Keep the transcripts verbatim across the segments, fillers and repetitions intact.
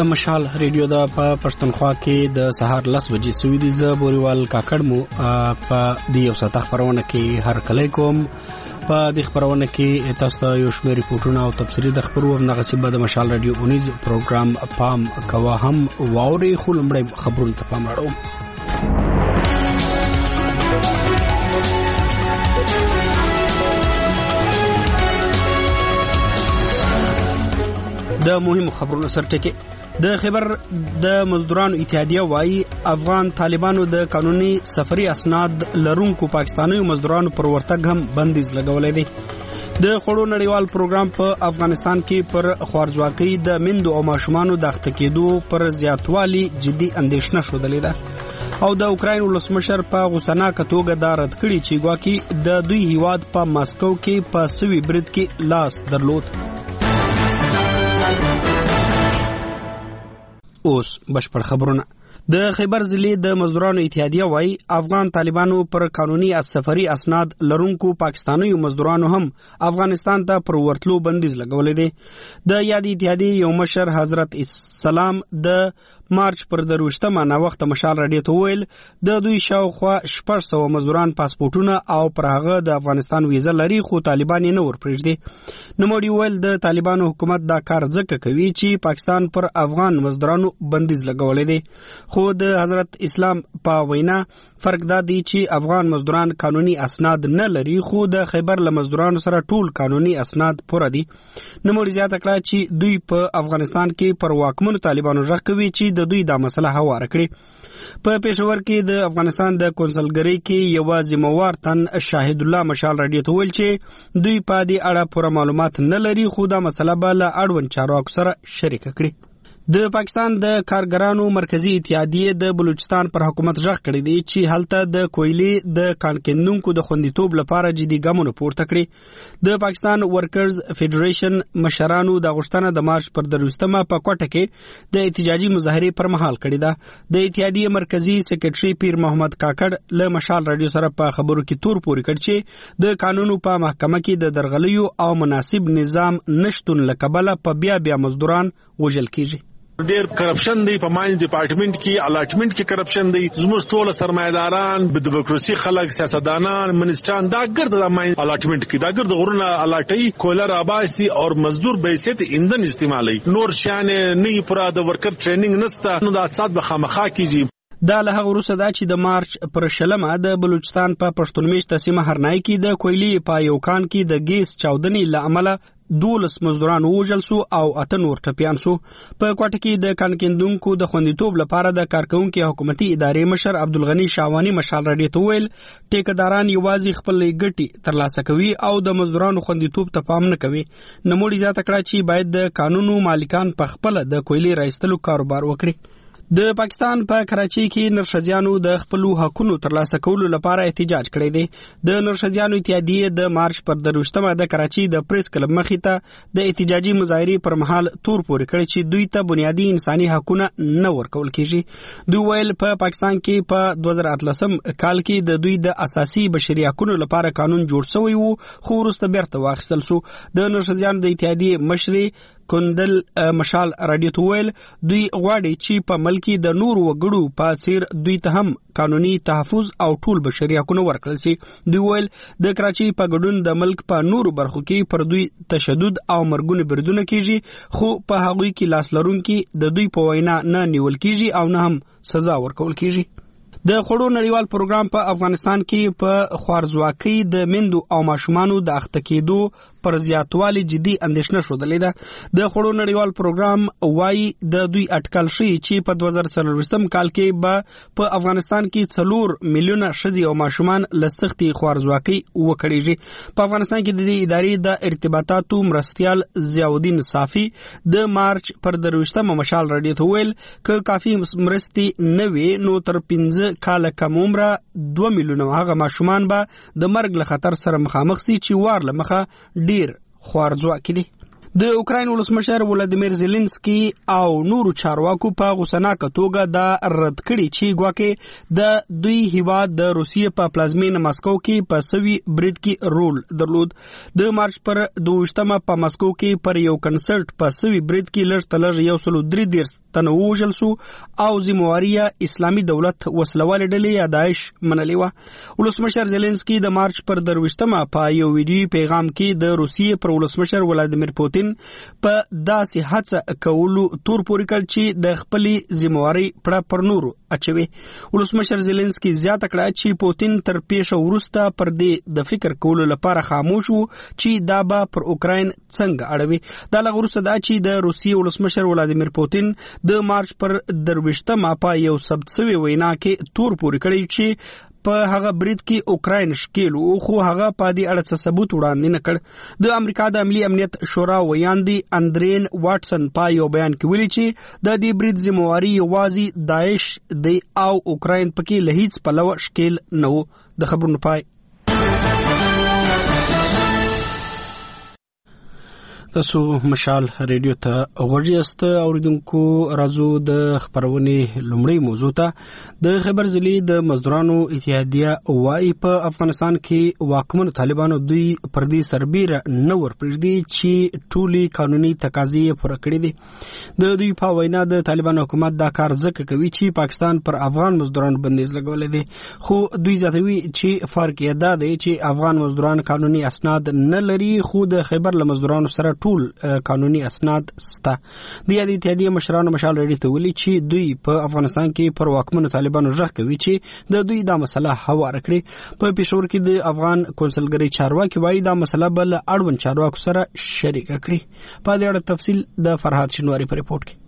د مشال ریډیو د په پښتونخوا کې د سهار لس بجې سوي دي. زه بوريوال کاکړ مو په دې یو ساعت خبرونه کې هر کله کوم. په دې خبرونه کې تاسو ته یو شمېر ریپورتونه او تفصیلي د خبرو هم نغسي به د مشال ریډیو اونیز پروګرام پام کوا هم واوري خو لمړی خبرونه ته پام اړوم. د مهمو خبرونو سرټکي د خبر د مزدورانو اتحادیه وايي افغان طالبانو د قانوني سفري اسناد لرونکو پاکستاني مزدورانو پر ورتګ هم بندیز لګولې دي. د خړو نړیوال پروګرام په افغانستان کې پر خوارځواکۍ د مندو او ماشومانو د اخته کېدو پر زیاتوالي جدي اندېښنه شودلې ده او د اوکراین ولسمشر په غوسناکه توګه دا رد کړي چې ګواکې د دوی هیواد په ماسکو کې په سوي برید کې لاس درلود. اوس بشپړ خبرونه. د خیبر ضلع د مزدورانو اتحادیه وايي افغان طالبانو پر قانوني سفري اسناد لرونکو پاکستاني مزدورانو هم افغانستان ته پر ورتلو بندیز لګولې دي. د یادې اتحادیه یو مشر حضرت اسلام د مارچ پر دروشتمه نا وخت مشال رډیو ته ویل د دوی شاوخوا شپږ سوه مزدوران پاسپورتونه او پر هغه د افغانستان ویزه لري خو طالبان یې نه ورپرېږدي. نوموړي ویل د طالبانو حکومت دا کار ځکه کوي چې پاکستان پر افغان مزدورانو بندیز لګولې دي. خو د حضرت اسلام په وینا فرق دا دی چې افغان مزدوران قانوني اسناد نه لري خو د خیبر له مزدورانو سره ټول قانوني اسناد پوره دي. نوموړي زیاته کړه چې دوی په افغانستان کې پر واکمنو طالبانو غږ کوي چې د دوی دا مسله هواره کړي. په پېښور کې د افغانستان د کونسلګرۍ کې یو ذمہوار تن شاهد الله مشال رډیو ته ویل چې دوی په دې اړه پوره معلومات نه لري خو دا مسله به له اړوند چارواکو سره شریک کړي. د پاکستان د کارګرانو مرکزی اتحادیه د بلوچستان پر حکومت ژغ کړی دی چې هلته د کویلې د کانکندونکو د خوندیتوب لپاره جدي ګامونه پورته کړي. د پاکستان ورکرز فدریشن مشرانو د غوښتنه د مارچ پر دروستمه په کوټه کې د احتجاجي مظاهره پر مهال کړی ده. د اتحادیه مرکزی سیکریټري پیر محمد کاکړ له مشال رادیو سره په خبرو کې تور پوري کړ چې د قانونو په محکمه کې د درغلیو او مناسب نظام نشټون لکبله په بیا بیا مزدوران وژل کیږي. ډیر کرپشن دی په ماین ډپارټمنټ کې الاټمنټ کې کرپشن دی. زموږ ټول سرمایداران د ډیموکراسي خلک سیاستدانان منسټران دا ګرد د ماین الاټمنټ کې دا ګرد غرونه الاټي کویلر آباسي او مزدور بیسیت ایندن استعمالي نور شان نه پورا د ورکر ټریننګ نسته نو د اقتصاد به خامخا کیږي. دا له هغه وروسته دا چې د مارچ پر شلمه د بلوچستان په پښتون میشته سیمه هرنای کې د کویلې په یو کان کې د ګیس چاودنې له امله دولس مزدوران وژل سو او اته نور ټپیان سو. په کوټه کې د کانکندونکو د خوندیتوب لپاره د کارکونکو حکومتي ادارې مشر عبدالغنی شاوانی مشال رډیو ته ویل ټیکداران یوازې خپل ګټي ترلاسه کوي او د مزدورانو خوندیتوب ته پام نه کوي. نوموړي زیاته کړه چې باید د قانونو مالکان په خپل د کویلې راایستلو کاروبار وکړي. د پاکستان په کراچۍ کې نرښځیانو د خپلو حقونو ترلاسه کولو لپاره احتجاج کړی دی. د نرښځیانو اتحادیه د مارچ پر دروشتمه د کراچۍ د پریس کلب مخې ته د احتجاجي مظاهرې پر مهال تور پورې کړی چې دوی ته بنیادي انساني حقونه نه ورکول کیږي. دوی ویل په پاکستان کې په دوه زره اتلسم کال کې د دوی د اساسي بشري حقونو لپاره قانون جوړ شوی وو خو وروسته بیرته واخیستل شو. د نرښځیانو د اتحادیې مشرې کندل مشال رادیو ته ویل دوی غواړي چې په ملک د نور وګړو په څیر دوی ته هم قانوني تحفظ او ټول بشري حقونه ورکړل شي. دوی ویل د کراچۍ په ګډون د ملک په نورو برخو کې پر دوی تشدد او مرګونه بریدونه کیږي خو په هغوی کې لاس لرونکي د دوی په وینا نه نیول کیږي او نه هم سزا ورکول کیږي. د خړو نړیوال پروګرام په افغانستان کې په خوارځواکۍ د مندو او ماشومانو د اخته کېدو پر زیاتوالي جدي اندېښنه شودلې ده. د خړو نړیوال پروګرام وايي د دوی اټکل شي چې په دوه زره څلورویشتم کال کې به په افغانستان کې څلور میلیونه ښځې او ماشومان له سختي خوارځواکۍ وکړيږي. په افغانستان کې د دې ادارې د ارتباطاتو مرستیال ضیاءالدین صافي د مارچ پر درویشتمه مشال رډیو ته ویل ک کافي مرستې نه وي نو تر پنځه کال کم عمره دوه میلیونه هغه ماشومان به د مرګ له خطر سره مخامخ سي چې وار له مخه ډیر خوارځواکي دي. د اوکراین ولسمشر ولادیمیر زيلنسکي او نورو چارواکو په غوسناکه توګه دا رد کړي چې ګواکې د دوی هیواد د روسیې په پلازمین ماسکو کې په سوي برید کې رول درلود. د مارچ پر دوشتمه په ماسکو کې پر یو کنسرت په سوي برید کې لږ تلږ یو سلو درې دیرش تنه ووژل سو او ذمہواري اسلامي دولت وسلوال ډلې یا داعش منلې وه. ولسمشر زيلنسکي د مارچ پر درويشتمه په یو ویډیو پیغام کې د روسیې پر ولسمشر ولادیمیر پوتین په داسې هڅه کولو تور پورې کړ چې د خپلې ذمہواري پړه پر نورو اچوي. ولسمشر زيلنسکي زیاته کړه چې پوتین تر پیښه وروسته پر دې د فکر کولو لپاره خاموش وو چې دا به پر اوکراین څنګه اړوي. دا لږ وروسته دا چې د روسیې ولسمشر ولادیمیر پوتین د مارچ پر درويشتمه په یو ثبت شوی وینا کې تور پورې کړی چې په هغه برید کې اوکراین شکیل او خو هغه په دې اړه څه ثبوت وړاندې نه کړ. د امریکا د عملی امنیت شورا ویاندي اندرین واټسن په یو بیان کې ویلي چې د دې برید ذمہواري یوازې داعش دی او اوکراین پکې له هیڅ پلوه شکیل نه و. د خبرونو پای. تاسو مشال ریډیو ته غوړیاست اوریدونکو. راځو د خبرونې لومړی موضوع ته. د خیبر ضلع د مزدورانو اتحادیه وايي په افغانستان کې واکمن طالبانو دوی پر دې سربیره نه ورپرېږدي چې ټولي قانوني تقاضې پوره کړې دي. د دوی په وینا د طالبان حکومت دا کار ځکه کوي چې پاکستان پر افغان مزدورانو بندیز لګولې دي. خو دوی زیاتوي چې فرق یې دا دی چې افغان مزدوران قانوني اسناد نه لري خو د خیبر له مزدورانو سره ټول قانوني اسناد سته. د یادې اتحادیه مشرانو مشال ریډیو ته ویلي چې دوی په افغانستان کې پر واکمنو طالبانو غږ کوي چې د دوی دا مسله هواره کړي. په پېښور کې د افغان کونسلګرۍ چارواکي وايي دا مسله بل اړوند چارواکو سره شریک کړي. په دې اړه تفصیل د فرهاد شنواری په ریپورت کې.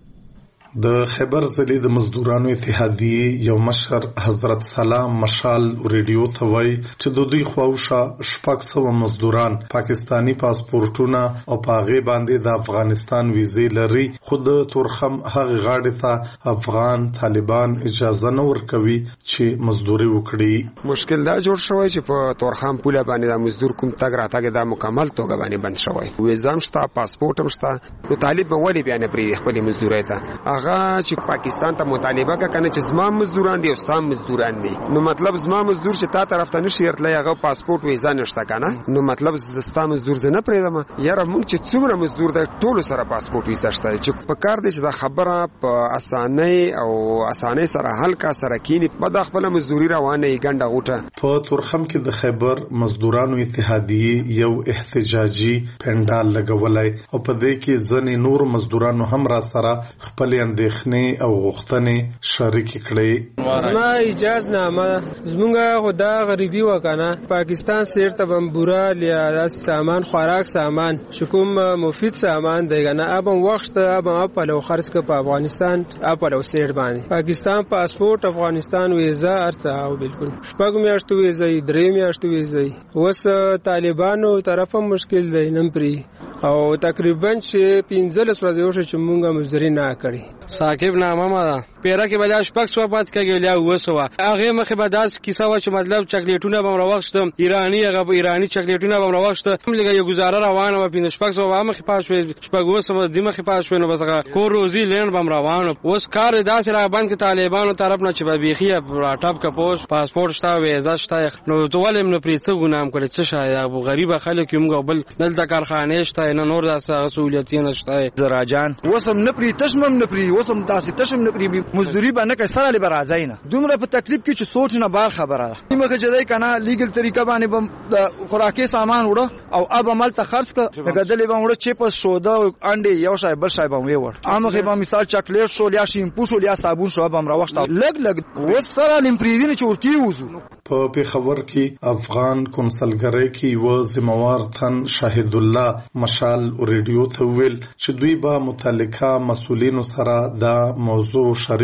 د خیبر ضلع د مزدورانو اتحادیه یو مشر حضرت سلام مشال ریډیو ته وایي چې د دوی خواوشا شپږ سوه مزدوران پاکستانی پاسپورتونه او پاغه باندې د افغانستان ویزې لري خو د تورخم هغه غاړې ته افغان طالبان اجازه نه ورکوي چې مزدوري وکړي. مشکل دا جوړ شوی چې په تورخم پوله باندې د مزدور کوم تګ راتګ د مکمل توګه باندې بند شوی. ویزه هم شته، پاسپورت هم شته، نو طالب به ولې بیا نه پرې خپل مزدوري ته هغه چې پاکستان ته مطالبه کنه چې زما مزدوران دي او ستاسو مزدوران دي. نو مطلب زما مزدور چې تا طرف ته نشي ورتلای هغه پاسپورت ویزه نشته کنه. نو مطلب زستا مزدور زنه پرېدم یاره مونږ چې څومره مزدور د ټولو سره پاسپورت ویزه شته چې په کار دي چې دا خبره په اسانۍ او اسانۍ سره حل کا سره کینی په د خپل مزدوري روانه یې ګنده غوټه. په تورخم کې د خیبر مزدورانو اتحادیه یو احتجاجي پندال لګولای او په دې کې ځنې نور مزدورانو هم را سره خپل اندېښنې او غوښتنې شریک کړې. زما اجازه نامه زمونږه خدا غریبي وکنه پاکستان سیر ته بمبورا لیا سامان خوراک سامان شکوم مفید سامان دیگه نه ابم وخت ابم اپلو خرج ک په افغانستان اپلو سیر باندې پاکستان پاسپورت افغانستان ویزا ارڅه او بالکل شپږ میاشتو ویزا درې میاشتو ویزا وس طالبانو طرفه مشکل دی نن پری او تقریبا چې پنځلس ورځې وشو چې مونږه مزدوري نه کړی. ثاقب نامه ما پیرا کې بلا شپږ سو پات کېږي لیا وسوه هغه مخه به داس کیسه وا چې مطلب چاکلیټونه به مروښت ایرانی هغه ایرانی چاکلیټونه به مروښت هم لګي یو گزاره روانه و پینځ شپږ سو مخه پاس وي شپږ وسو د مخه پاس وي نو بس کو روزي لین به روانه اوس کار داس را باندې کې طالبانو طرف نه چې به بيخي راټاپ کا پوس پاسپورت شته ویزا شته نو ټول هم پرې څه ګنام کړي څه شای ابو غریب خلک یو موږ بل نل د کارخانه شته نه نور داسه سہولیتونه شته. زراجان وسم نه پری تشمم نه پری وسم تاسو تشم نه پری مزدوری باندې سره لې برازای نه دومره په تکلیف کې چې سوچ نه بار خبره ده. مخه جدای کنه لیګل طریقه باندې د خوراکي سامان وړو او اب عمل ته خرج ک غدلې باندې وړو چې په سودا انډي یو شای بل شای باندې وړ امغه به مثال چاکلیټ شو یا شیمپو شو یا صابون شو به امر وخت لګ لګ وسره لم پریدین چورکی وزو. په پیښور کې افغان کونسلګرۍ کې و ذمہوار تن شاهد الله مشال ریډیو ته ویل چې دوی به متعلقه مسؤلینو سره دا موضوع شریک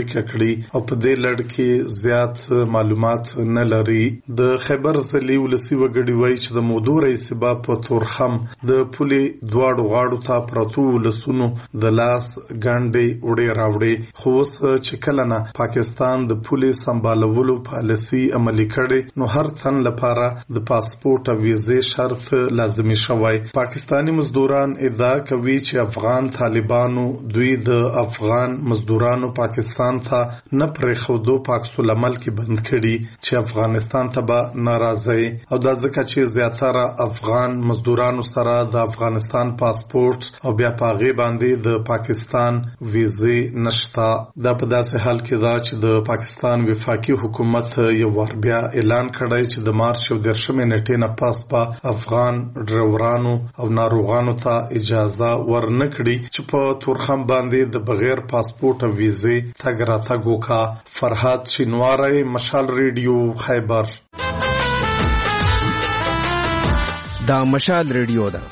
وړاندې کړي او په دې لړ کې زیات معلومات نه لري. د خیبر ضلعي ولسي وګړي وایي چې د موضوع رئیس با په تورخم د پولې دواړو غاړو ته پرتو ولسونو د لاس ګانډې وړې راوړې، خو اوس چې کله نه پاکستان د پولې سمبالولو پالیسي عملي کړي نو هر تن لپاره د پاسپورت او ویزې شرط لازمي شوی. پاکستانی مزدوران ادعا کوي چې افغان طالبانو دوی د افغان مزدورانو پاکستان ته نه پرېښودو په عکس العمل کې بند کړي چې افغانستان ته به ناراضي او دا ځکه چې زیاتره افغان مزدورانو سره د افغانستان پاسپورت او بیا په هغې باندې د پاکستان ویزې نشته. دا په داسې حال کې ده چې د پاکستان وفاقي حکومت یو وار بیا اعلان کړی چې د مارچ یو دېرشمې نیټې نه پس به افغان ډریورانو او ناروغانو ته اجازه ورنه کړي چې په تورخم باندې د بغیر پاسپورت او ویزې تګ راتګ وکړي. فرهاد شینواری، مشال ریډیو، خیبر. دا مشال ریډیو ده.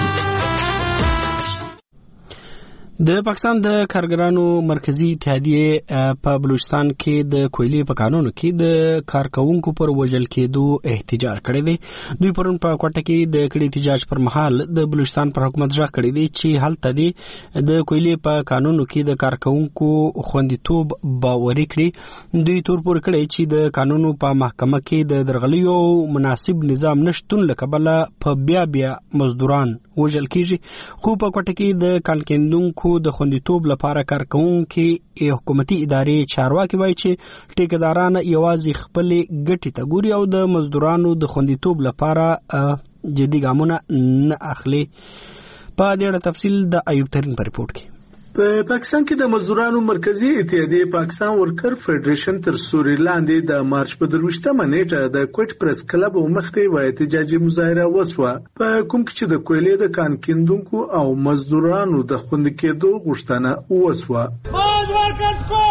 د پاکستان د کارګرانو مرکزی اتحادیه په بلوچستان کې د کویلې په قانون کې د کارکونکو پر وژل کېدو احتجاج کړی دی. دوی پرون په کوټه کې د کړي احتجاج پر مهال د بلوچستان پر حکومت ځخ کړی دی چې هلته دی د کویلې په قانون کې د کارکونکو خوندیتوب باوري کړي. دوی تور پور کړی چې د قانون په محکمه کې د درغلیو مناسب نظام نشټون لکبله په بیا بیا مزدوران وژل کیږي. خو په کوټه کې د کارکندونکو د خوندیتوب لپاره کارکونکي حکومتي ادارې چارواکي وایي چې ټیکداران یوازې خپل ګټې ته ګوري او د مزدورانو د خوندیتوب لپاره جدي ګامونه نه اخلي. په دې اړه تفصیل د ایوب ترین په ریپورت کې. په پاکستان کې د مزدورانو مرکزی اتحادیه پاکستان ورکر فدریشن تر سوري لاندې د مارچ په درویشتمه نیټه د کوټ پریس کلب مخته و احتجاجي مظاهره وسوه، په کوم کې چې د کویلې د کان کیندونکو او مزدورانو د خوند کېدو غوښتنه وسوه. باج ورکړ کو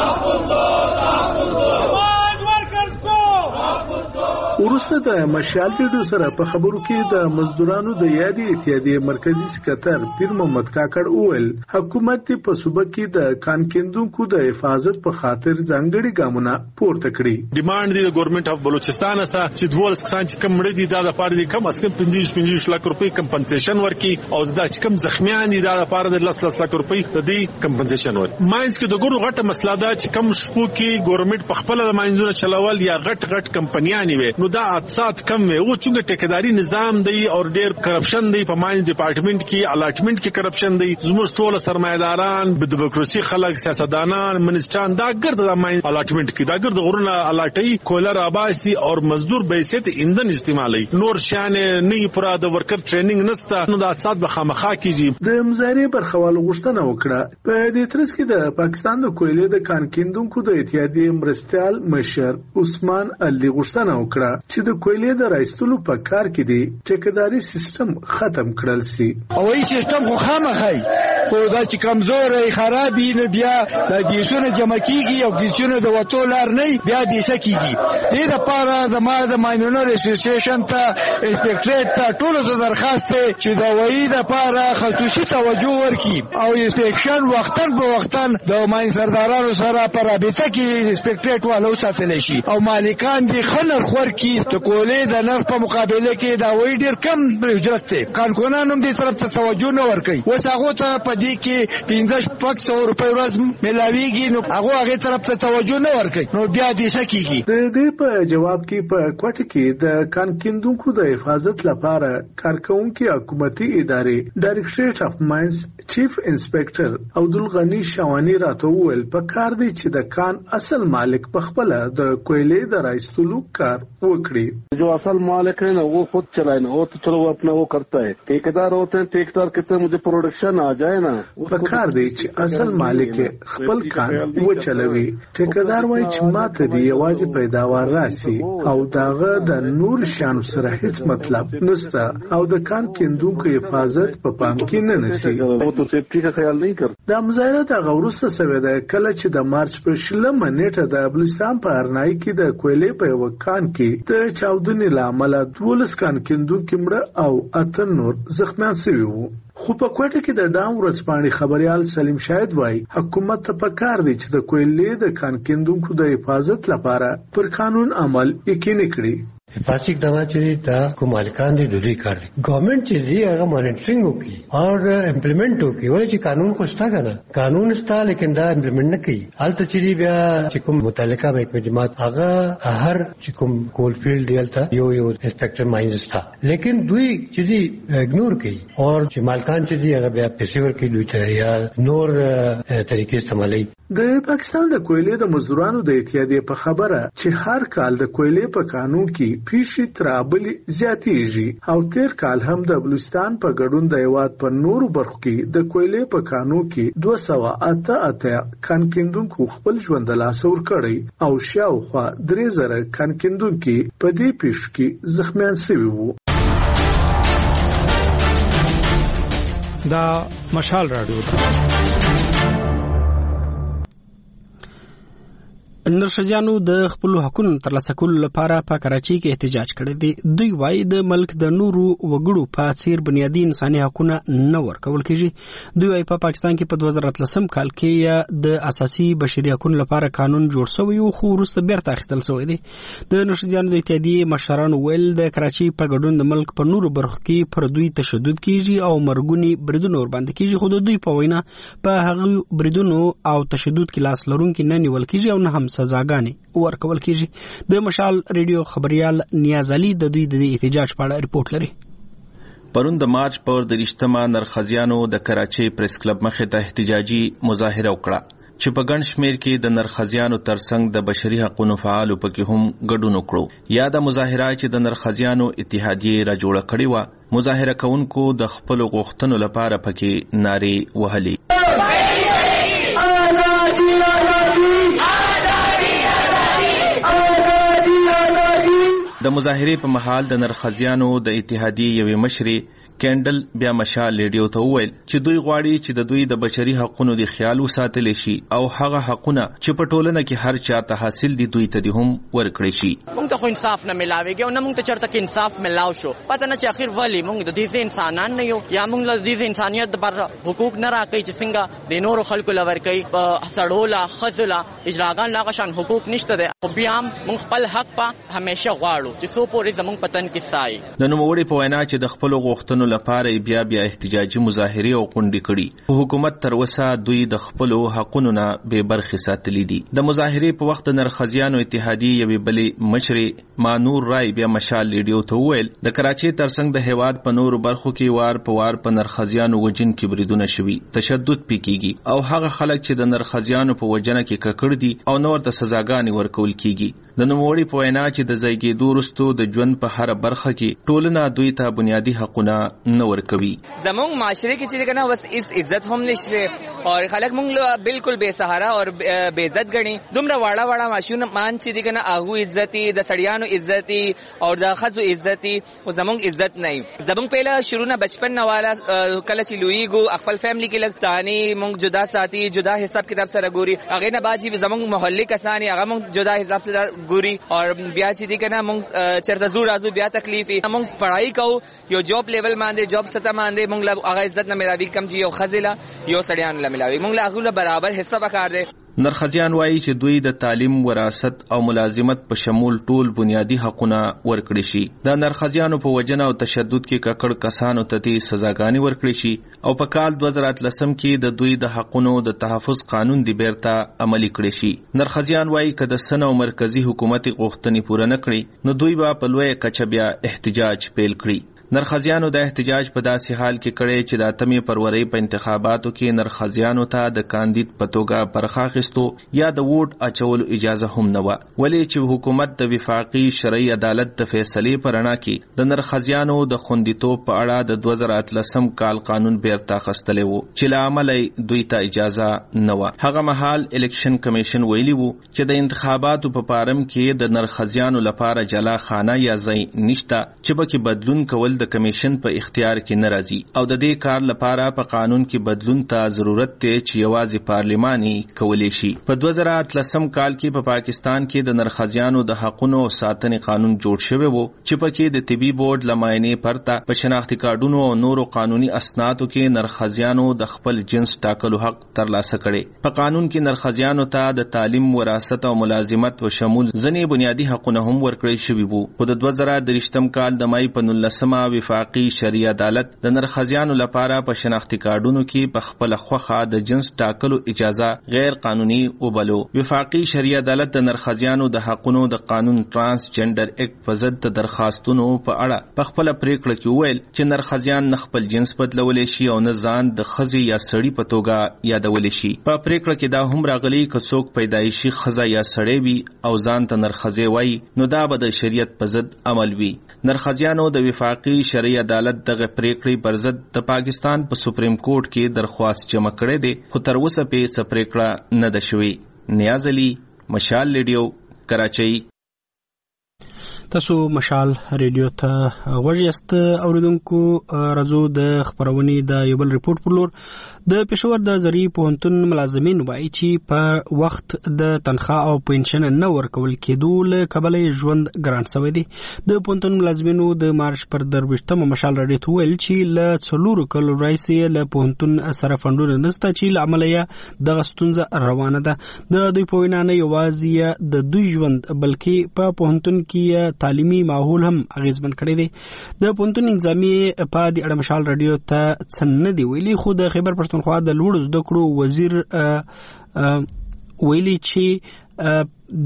ورسته د مشال ریډیو سره په خبرو کې د مزدورانو د یادي اتحادیه مرکزی سکرټر پیر محمد کاکړ وویل حکومت په صوبه کې د کان کیندونکو د حفاظت په خاطر ځانګړي ګامونه پورته کړي. ډیماند دی د ګورنمنت اف بلوچستان سره چې دولس کسان چې کم مړي دي دا د پاره دي کم اس کم پنځه پنځه لک روپۍ کمپنسیشن ورکي او دا چې کم زخمیان دي دا د پاره د لس لک روپۍ د دې کمپنسیشن ورکي. ماینز کې د ګورو غټه مسله ده چې کم شپو کې ګورنمنت په خپل د ماینزونو چلول یا غټ غټ کمپنیانی وي نو دا اقتصاد کم وي او چې ټیکداري نظام دی او ډیر کرپشن دی په ماینز ډپارټمنټ کې الاټمنټ کې کرپشن دی. زموږ ټول سرمایداران د ډیموکراسي خلک سیاستدانان منسټران دا ګرد د ماینز الاټمنټ کې دا ګرد غرونه الاټي کولر اباسي او مزدور بیسیت ایندن استعمالي نور شان نه پورا د ورکر ټریننګ نسته نو د اقتصاد به خامخا کیږي. د مزارې برخوال غوښتنه وکړه. په دې ترڅ کې د پاکستان د کویلې د کان کیندونکو د اتحادیې مرستيال مشر عثمان علي غوښتنه وکړه چې د کویلې د رایستلو په کار کې دی ټیکداري سیستم ختم کړل سي. او ای سیستم خو خامخای خو دا چې کمزورې خرابې نه بیا د دیسونو جمع کیږي او دیسونو د وټو لار نه بیا دیسه کیږي. دې لپاره د ما د ماینونر اسوسییشن ته انسپکټریټ ته ټول ته درخواست چې د وایي د لپاره خصوصي توجه ورکړي او انسپکشن وختن په وختن د ماین سردارانو سره په رابطه کې انسپکټریټ والو ساتل شي او مالکان دي خنر خور کی ته کولې د نرخ په مقابله کې دا وایي ډیر کم اجرت ته کارکونان هم دې طرف ته توجه نه ورکړي. وس هغه ته په دې کې پنځه شپږ سوه روپۍ ورځ ملاويږي نو هغه هغه طرف ته توجه نه ورکړي نو بیا دې شکیږي. د دې په جواب کې په کوټه کې د کان کیندونکو د حفاظت لپاره کارکونکو حکومتي ادارې ډایریکټریټ اف ماینز چیف انسپکټر عبدالغنی شوانی راته وویل په کار دی چې د کان اصل مالک په خپل د کویلې د رایستلو کار وکړي. जो असल मालिक है ना वो खुद चलाए ना वो तो चलो वो अपना वो करता है. ठेकेदार होते हैं ठेकेदार कहते हैं मुझे प्रोडक्शन आ जाए ना पकार दे چې اصل مالک خپل کان و چلوي. ټیکدار وایي چې ماته دی یوازې پیداوار راسي او داغه د نور شان سره هیڅ مطلب نشته او د کان کیندونکو حفاظت په پام کې نه نسی او تو سیفټي کا خیال نه کوي. د مظاهره د غورسته سوي ده کله چې د مارچ په شلمه نیټه د بلوچستان په ارنای کې د کویلې په وکان کې د چاودنې لامل دولس کان کیندونکو مړه او اته نور زخمیان شوي وو. خو په کوټه کې د ډام ورځپاڼې خبريال سلیم شاهد وایي حکومت ته پکار دی چې د کویلې د کان کیندونکو د حفاظت لپاره پر قانون عمل یقیني کړي. حفاظتي اقدامات چې دا کوم مالکان دي د دوی کار دی. ګورنمنت چې دی هغه مانیټرینګ وکړي او امپلیمنٹ وکړي. ولې چې قانون خو شته کنه قانون شته لیکن دا امپلیمنٹ نه کوي. حالت چې بیا چې کوم متعلقه محکمه جماعت هغه هر چې کوم کول فیلډ دی هلته یو یو انسپکټر ماینز شته لیکن دوی چې دی اګنور کوي او چې مالکان چې دی هغه بیا پیسې ورکوي دوی ته یا نور طریقې استعمالوي. د پاکستان د کویلې د مزدورانو د اتحادیې په خبره چې هر کال د کویلې په قانون کې پیشي ترابلی زیاتیږي او تیر کال هم د بلوچستان په ګډون د هیواد په نورو برخو کې د کویلې په قانون کې دوه سوه اته اته کان کیندونکو خپل ژوند له لاسه ورکړی او شاوخوا درې زره کان کیندونکي په دې پیښو کې زخمیان شوي وو. دا مشال رادیو ده. نرښځانو د خپل حقوقو ترلاسه کولو لپاره په کراچۍ کې احتجاج کړی دی. دوی وایي د ملک د نورو وګړو په څیر بنیادی انساني حقوقونه نه ورکول کیږي. دوی وایي په پاکستان کې په دوه زره اتلسم کال کې د اساسي بشري حقوقو لپاره قانون جوړ شوی او خو وروسته بیرته اخیستل شوی دی. د نرښځانو د اتحادیې مشرانو ویل د کراچۍ په ګډون د ملک په نورو برخو کې پر دوی تشدد کیږي او مرګونی بریدونه ورباندې کیږي. خو د دوی په وینا په هغه بریدونو او تشدد کې لاس لرونکي نه نیول کیږي او نه هم سزاګانې ورکول کیږي. د مشال ریډیو خبريال نیاز علي د دوی د احتجاج په اړه ریپورت لري. پرون د مارچ پر درشتمه نرخزیانو د کراچۍ پریس کلب مخې ته احتجاجي مظاهره وکړه چې په ګڼ شمیر کې د نرخزیانو ترڅنګ د بشري حقوقو فعالو پکې هم ګډون وکړو. یا د مظاهره چې د نرخزیانو اتحادیې را جوړه کړې و مظاهره کوونکو د خپل غوښتنو لپاره پکې نارې وهلې. د مظاهرې په محل د نرخزیانو د اتحادیې یوې مشرې کینډل بیا مشال ریډیو ته وویل چې دوی غواړي چې د دوی د بشري حقوقو د خیال وساتل شي او هغه حقونه چې په ټولنه کې هر چا ته حاصل دي دوی ته هم ورکړي شي. موږ ته خو انصاف نه ملاويږي او نه موږ ته چرته کې انصاف ملاو شو. پته نه چې اخر ولی موږ د دې انسانان نه یو یا موږ له دې انسانيت لپاره حقوق نه راکړي چې څنګه د نورو خلکو لور کوي په سړولا خزلا اجراګان لاغه شان حقوق نشته ده. خو بیا موږ خپل حق په همیشه غواړو چې سو پورې زموږ پتن کې سای. د نوموړي په وینا چې د خپل غوښتنو لپاره بیا بیا احتجاجي مظاهره او غونډې کړي. حکومت تر اوسه دوی د خپل حقوقو نه بے برخې ساتلي دي. د مظاهره په وخت نرخزیانو اتحادیې یوې بلې مشرې مانور رای بیا مشال ریډیو ته وویل د کراچۍ ترڅنګ د هیواد په نورو برخو کې وار په وار په نرخزیانو وجن کې بریدونه شوي تشدد پکېږي او هغه خلک چې د نرخزیانو په وجنه کې ککړ دي او نور ته سزاګانې ورکول کیږي. د نوموړي په وینا چې د زیږیدو وروسته د ژوند په هر برخه کې ټولنه دوی ته بنیادی حقونه نه ورکوي. زمونږ معاشره کې چې کنه بس اس عزت هم نشته او خلک مونږ بالکل بے سہارا او بے عزت غني. دومره واړه واړه ماشون مان چې کنه اغو عزتي د سړیانو عزتي او د خزو عزتي او زمونږ عزت نه. زمونږ پهله شروع نه بچپن نه والا کله چې لویګو خپل فیملی کې لګتاني مونږ جدا ساتي جدا حساب کتاب سره ګوري. هغه نه باجی زمونږ محلي کسانی هغه مونږ جدا حساب سره ګوري او بیا چې کنه مونږ چرته زور ازو بیا تکلیف مونږ پڑھائی کو یو جاب لیول باندې جاب ستا باندې مونږ له هغه عزت نه ملاوي کم چې یو خزله یو سړیان له ملاوي مونږ له هغه برابر حصہ وکړ دي. نرخزیان وایي چې دوی د تعلیم وراثت او ملازمت په شمول ټول بنیادی حقونه ورکړي شي. د نرخزیانو په وجنه او تشدد کې ککړ کسانو ته سزاګانې ورکړي شي او په کال دوه زره اتلسم کې د دوی د حقونو د تحفظ قانون دی بیرته عملی کړي شي. نرخزیان وایي چې د سن او مرکزی حکومت غوښتنې پوره نه کړي نو دوی به په لوی کچه بیا احتجاج پیل کړي. نرخزیانو د احتجاج په داسې حال کې کړي چې د اتمې فروری په انتخاباتو کې نرخزیانو ته د کاندید په توګه برخه اخیستو یا د ووټ اچولو اجازه هم نه و. ولې چې حکومت د وفاقي شرعي عدالت د فیصلې په رڼا کې د نرخزیانو د خوندیتوب په اړه د دوه زره اتلسم کال قانون بیرته اخیستلی و چې له امله دوی ته اجازه نه و. هغه مهال الیکشن کمیشن ویلي و چې د انتخاباتو په پارم کې د نرخزیانو لپاره جلا خانه یا ځای نشته چې پکې بدلون کول د کمیشن په اختیار کې نه راځي او د دې کار لپاره په قانون کې بدلون ته ضرورت دی چې یوازې پارلماني کولی شي. په دوه زره اتلسم کال کې په پا پاکستان کې د نرخزیانو د حقونو او ساتنې قانون جوړ شوی وو چې پکې د طبي بورډ لماینې پرته په شناختی کارډونو او نورو قانوني اسنادو کې نرخزیانو د خپل جنس ټاکلو حق ترلاسه کړي. په قانون کې نرخزیانو ته د تعلیم، وراثت او ملازمت و شمول ځینې بنیادی حقونه هم ورکړل شوي وو. خو د دوه زره درېشتم کال د مای په نولسمه وفاقي شرعي عدالت د نرخزیانو لپاره په شناختی کارډونو کې په خپل خوخه د جنس ټاکلو اجازه غیر قانوني وبلو. وفاقي شرعي عدالت د نرخزیانو د حقونو د قانون ترانس جنډر اکټ په ضد د درخواستونو په اړه په خپل پریکړه کې وویل چې نرخزیان نه خپل جنس بدلولی شي او نه ځان د ښځې یا سړي په توګه یادولی شي. په پریکړه کې دا هم راغلی که څوک پیدایشي ښځه یا سړی وي او ځان ته نرخزی وایي نو دا به د شریعت په ضد عمل وي. نرخزیانو د وفاقي شرعي عدالت دغه پریکړې پر ضد د پاکستان په سپریم کورټ کې درخواست جمع کړی دی خو تر اوسه پې څه پریکړه نه ده شوې. نیاز علي، مشال ریډیو، کراچۍ. تاسو مشال ریډیو ته غوږ یاست اوریدونکو. راځو د خبرونې د یو بل ریپورت پر لور. د پېښور د زرعي پوهنتون ملازمین وایي چې په وخت د تنخواه او پنشن نه ورکول کېدو له کبله ژوند ګران شوی دی. د پوهنتون ملازمینو د مارچ پر درویشتمه مشال راډیو ته ویل چې له څلورو کلو راهیسې له پوهنتون سره فنډونه نشته چې له امله یې دغه ستونزه روانه ده. د دوی په وینا نه یوازې د دوی ژوند بلکې په پوهنتون کې تعلیمي ماحول هم اغیزمن کړی دی. د پوهنتون انتظامیې په دې اړه مشال راډیو ته څه نه دی ویلي خو د خیبر پښتونخوا د لوړو زده کړو وزیر ویلي چې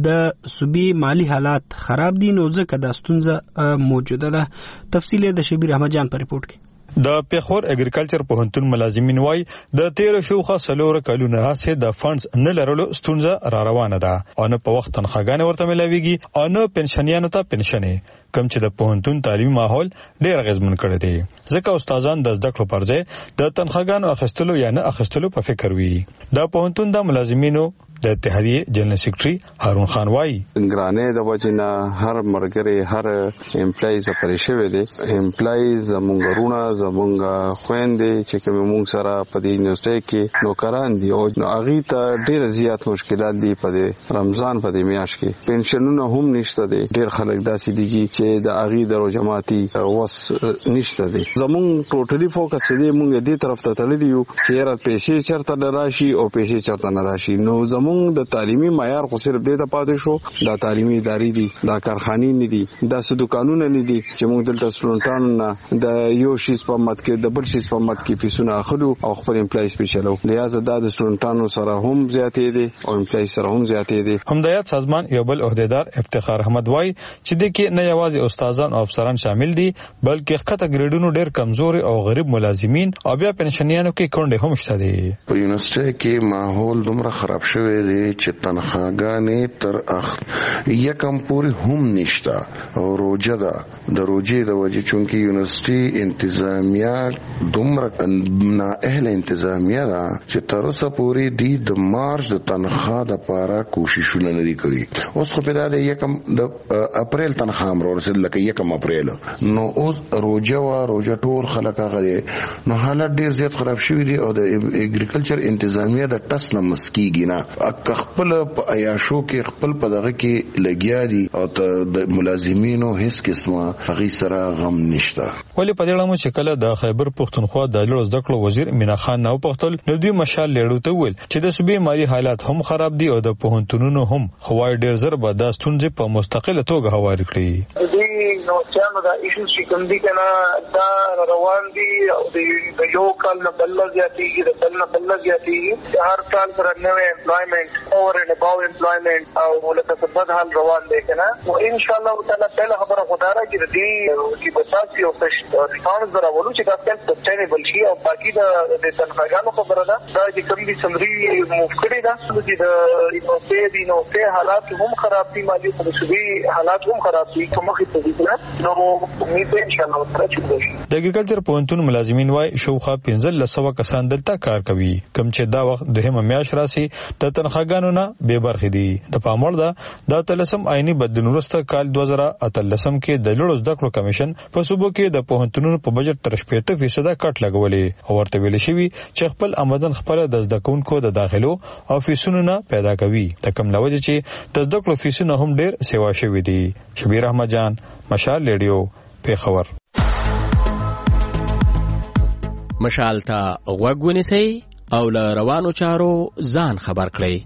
د صوبې مالی حالات خراب دي نو ځکه دا ستونزه موجوده ده. تفصیل د شبیر احمد جان په ریپورت کې. د پیښور اګریکلچر پوهنتون ملازمین وای د تیر شوخه سلور کلونه راځي د فاندز نه لرلو ستونزه را روانه ده او نه په وخت تنخواګانې ورته ملاويږي او نه پنشنیانو ته پنشنې کم چې د پوهنتون تعلیمي ماحول ډېر اغیزمن کړی دی ځکه استادان د زده کړو پر ځای د تنخواګانو اخیستلو یا نه اخیستلو په فکر وي. د پوهنتون د ملازمینو د اتحادیه جنرال سیکریټری هارون خان وای ګرانه د وجنه هر مرګري هر امپلایز پرېښوي دي. امپلایز زمونږ زمونږ خويندې چې کوم موږ سره په دې یونیورسيټي کې نوکران دي او هغه ته ډېر زیات مشکلات دي په رمضان په دې میاشت کې. پنشنونه هم نشته دي. ډېر خلک داسې دي چې د هغه درو جماعتي وس نشته دي. زمونږ ټوټلی فوکس دی موږ دې طرف ته تللی یو چې را پیسې چرته راشي او پیسې چرته نه راشي. نو زمونږ د تعلیمي معیار خو صرف دې ته پاتې شو دا تعلیمي ادارې دي دا کارخانې نه دي دا څه دکانونه نه دي چې موږ دلته سټوډنټانو د یو شي په مت کې د بل شي په مت کې فیسونه اخلو او خپل امپلایز په چلو. لہذا دا د سټوډنټانو سره هم زیاتې دي او امپلایز سره هم زیاتې دي. همدایت سازمان یو بل عہدیدار افتخار احمد وای چې د کې نه یوازې استادان او افسران شامل دي بلکې خطه ګریډونو ډېر کمزوري او غریب ملازمین او بیا پنشنیانو کې کونډې هم شته دي. په یونیورسيټي کې ماحول دومره خراب شوی دی چې تنخواګانې تر اخ یکم پوری هم نشته او روجه ده. د روجې د وجې چونکی یونیورسيټي انتظامیه دومره نااهله انتظامیه ده چې تر اوسه پوری دی د مارچ د تنخواه د لپاره کوششونه نه دي کړی. اوس خو په د یکم د اپریل تنخواه امر ورسېد لکه یکم اپریل نو اوس روجه وا روجه ټول خلک هغه دي نو حالت ډیر زیات خراب شوی دی او د اګریکلچر انتظامیه د ټس نه مسکیږي نه خپل په عیاشو کې خپل په دغه کې لګیا دي او د ملازمینو هیڅ قسمه هغه سره غم نشته. ولې په دې اړه چې کله د خیبر پښتونخوا د لوړ زده کړو وزیر مینا خان نو پختل نو دوی مشال لیړو ته ویل چې د صوبې مالی حالات هم خراب دي او د پوهنتونونو هم خوای ډیر زر به د ستونزې په مستقله توګه هواري کړي. دوی نو چې دا ایشوز چې کوم دي کنه دا روان دي او د یو کال نه بل زیاتېږي د بل نه بل زیاتېږي هر کال سره نوې امپلایمنٹ اور ان اباو امپلایمنٹ او لکه څه بد حال روان دی کنه او ان شاء الله تعالی پهله خبره خدای چې دې چې بساسي او ریسپانس راولو چې دا څنګه سستینبل شي او باقي د تنخواګانو خبره ده دا چې کوم دي سمري موف کړی دا چې د یونیورسيټي د یونیورسيټي حالات هم خراب دي مالي صوبې حالات هم خراب دي کومه خې دي نو امید ان شاء الله تعالی چې د اګریکلچر پوهنتون ملازمین وای شوخه پنځل لسو کسان دلته کار کوي کوم چې دا وخت د هم میاش راسي د تنخواګانو نه بې برخې دي. د پام وړ ده د اتلسم آئینی بدلون وروسته کال دوه زره اتلسم کې د لوړو زده کړو کمیشن په صوبو کې د پوهنتونونو په بجټ تر شپږ فیصده کټ لګولې او ورته ویل شوی چې خپل آمدن خپل د زده کوونکو د داخلو او فیسونو نه پیدا کوي. د کوم لوجه چې د زده کړو فیسونه هم ډیر سیوا شوی دي. شبیر احمد جان، مشال ریډیو، پیښور. مشال ته غوږ ونیسئ او له روانو چارو ځان خبر کړئ.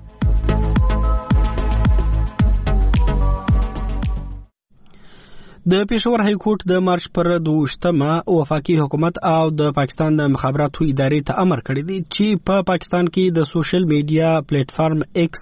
د پېښور های کورټ د مارچ پر دوشتمه وفاقي حکومت او د پاکستان د مخابراتو ادارې ته امر کړی دی چې په پا پاکستان کې د سوشل میډیا پلیټ فارم ایکس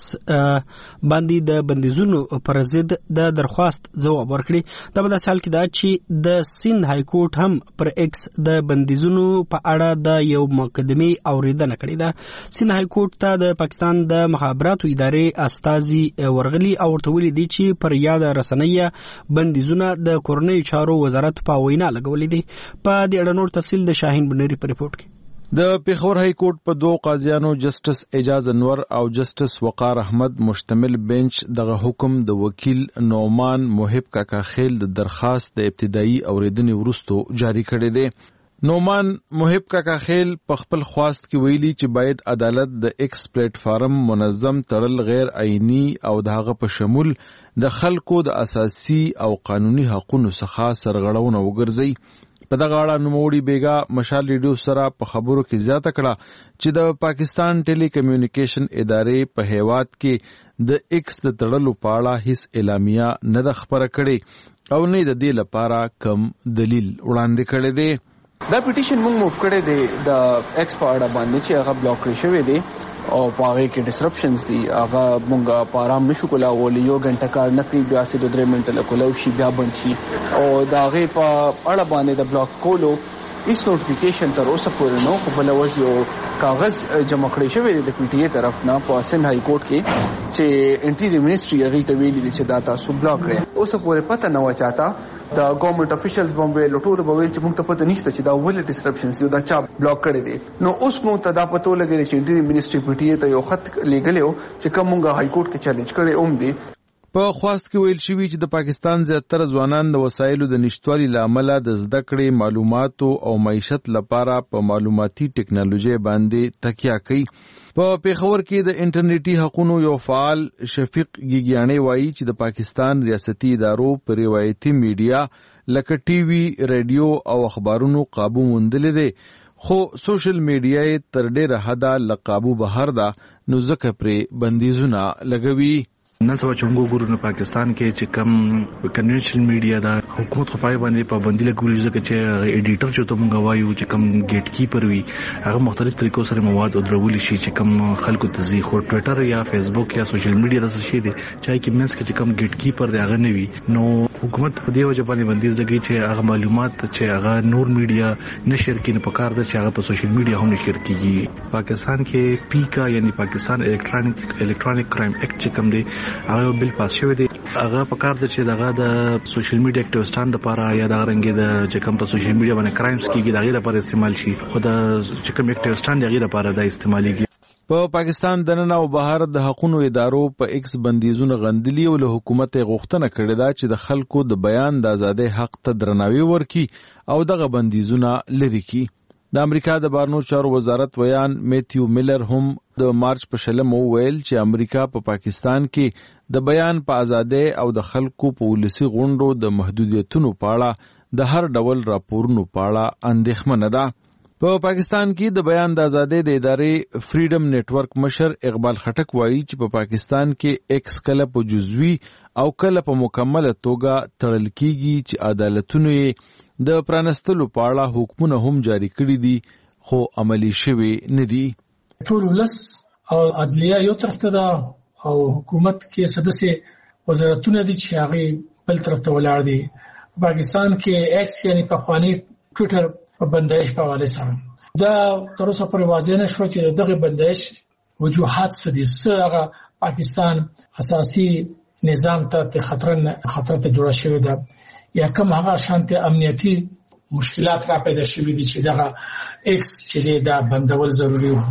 باندې د بندیزونو پر ضد د درخواست ځواب ورکړي. دا په داسې حال کې ده چې د سند های کورټ هم پر ایکس د بندیزونو په اړه د یو مقدمې اوریدنه کړې ده. سند های کورټ ته د پاکستان د مخابراتو ادارې استازي ورغلي او ورته ویلي دي چې پر یاد رسنۍ بندیزونه د کورنۍ چارو وزارت په وینا لګولې دي. په دې اړه نور تفصیل د شاهین بنری په ریپورت کې. د پیښور های کورټ په دوه قاضیانو جسټس اعجاز انور او جسټس وقار احمد مشتمل بنچ دغه حکم د وکیل نومان محب کاکا خیل د درخواست د ابتدایي اوریدنې وروسته جاری کړی دی. نومان محب کاکا خیل په خپل خواست کې ویلي چې باید عدالت د ایکس پلیټ فارم منظم تړل غیر آئینی او دغه په شمول د خلکو د اساسي او قانوني حقوقو څخه سرغړونه وګرځي. په دغه اړه نوموړي بیګا مشال ریډیو سره په خبرو کې زیاته کړه چې د پاکستان ټیلی کمیونیکیشن ادارې په هیواد کې د ایکس د تړلو په اړه هیڅ اعلامیه نه ده خبره کړې او نه د دې لپاره کوم دلیل وړاندې کړی دی. دا پټیشن موږ موف کړی دی د ایکس په اړه باندې چې هغه بلاک کړی شوی دی او په هغه کې ډسرپشنز دي. هغه موږ په آرام نشو کولاولی، یو غنټه کار نه کوي، بیا سې د درې منټه کولاو شي، بیا بند شي. او دا هغه په اړه باندې د بلاک کولو هیڅ نوټیفیکیشن تر اوسه پورې نو خو بل وجه یو کاغذ جمع کړی شوی دی د پی ټی ای طرف نه په سند های کورټ کې چې انټیریئر منسټري هغه ته ویلي دي چې دا تاسو بلاک کړئ. اوسه پورې پته نه و چاته د ګورنمنت افیشلز باندې لټور به ویل چې موږ ته پته نشته چې دا ول ډسکرپشنز یو دا چا بلاک کړی دی. نو اوس موږ ته دا پته لګی چې انټیریئر منسټري پی ټی ای ته یو خط لګلیو چې کوم موږ های کورټ کې چیلنج کړی اوم دی. په خواست کې ویل شوی چې د پاکستان زیاتره ځوانان د وسایلو د نشټوالي لامل د زده کړې معلوماتو او معیشت لپاره په معلوماتي ټکنالوژي باندې تکیه کوي. په پیښور کې د انټرنیټي حقوقو یو فعال شفیق گیګیانی وایي چې د پاکستان ریاستي ادارو پر روایتي میډیا لکه ټي وي، رادیو او اخبارونو قابو موندل دي، خو سوشل میډیا تر ډیره حده له قابو بهر ده، نو ځکه پرې بندیزونه لګوي. نن سبا چې موږ ګورو نو پاکستان کې چې کم کنونشنل میډیا دا حکومت خو پای باندې پابندي لګولې ځکه چې ایډیټر چې ته موږ وایو چې کم ګیټ کیپر وي هغه مختلف طریقو سره مواد او درول شي چې کم خلکو ته زی خو ټوئیټر یا فیسبوک یا سوشل میډیا د څه شي دي چې کې منس کې چې کم ګیټ کیپر دی هغه نه وي. نو حکومت په دې وجه باندې بندیز لګي چې هغه معلومات چې هغه نور میډیا نشر کینې په کار ده چې هغه په سوشل میډیا هم نشر کیږي. پاکستان کې پیکا یعنی پاکستان الکترونیک الکترونیک کرایم اکټ چې کم دی هغه بل پاس شوی دی. هغه په کار ده چې دغه د سوشل میډیا اکټیویسټان لپاره یا د رنګ د چې کوم په سوشل میډیا باندې کرایمز کیږي دغه لپاره استعمال شي، خو د چې کوم اکټیویسټان دغه لپاره د استعماليږي. په پاکستان دننه او بهر د حقوقو ادارو په ایکس بندیزونه غندلي او له حکومت غوښتنه کړې ده چې د خلکو د بیان د ازادۍ حق ته درناوی ورکړي او دغه بندیزونه لري کړي. د امریکا د بارنو چارو وزارت ویان میتیو میلر هم د مارچ په شلم وویل چې امریکا په پا پاکستان کې د بیان په ازادۍ او د خلکو په ولسی غونډو د محدودیتونو په اړه د هر ډول راپورونو په اړه اندېښمنه ده. په پا پاکستان کې د بیان د ازادۍ د ادارې فریډم نتورک مشر اقبال خټک وایي چې په پا پاکستان کې ایکس کله په جزوي او کله په مکمله توګه تړل کیږي چې عدالتونه د پرانستلو په اړه حکمونه هم جاری کړي دي خو عملی شوي نه دي. ټول ولس او عدلیه یو طرف ته ده او حکومت کې سدسه وزارتونه دي چې هغه بل طرف ته ولاړ دي. پاکستان کې ایکس یعنی په خواني ټوئیټر په بندیش په حواله سره دا تر اوسه پورې واضح نشو چې دغه بندیش وجوهات څه دي، څه هغه پاکستان اساسي نظام ته خطر خطر ته جوړ شوی ده یا کوم هغه شانتي امنیتي مشکلات را پیدا شوي دي چې دغه ایکس چې دا بندول ضروری وو.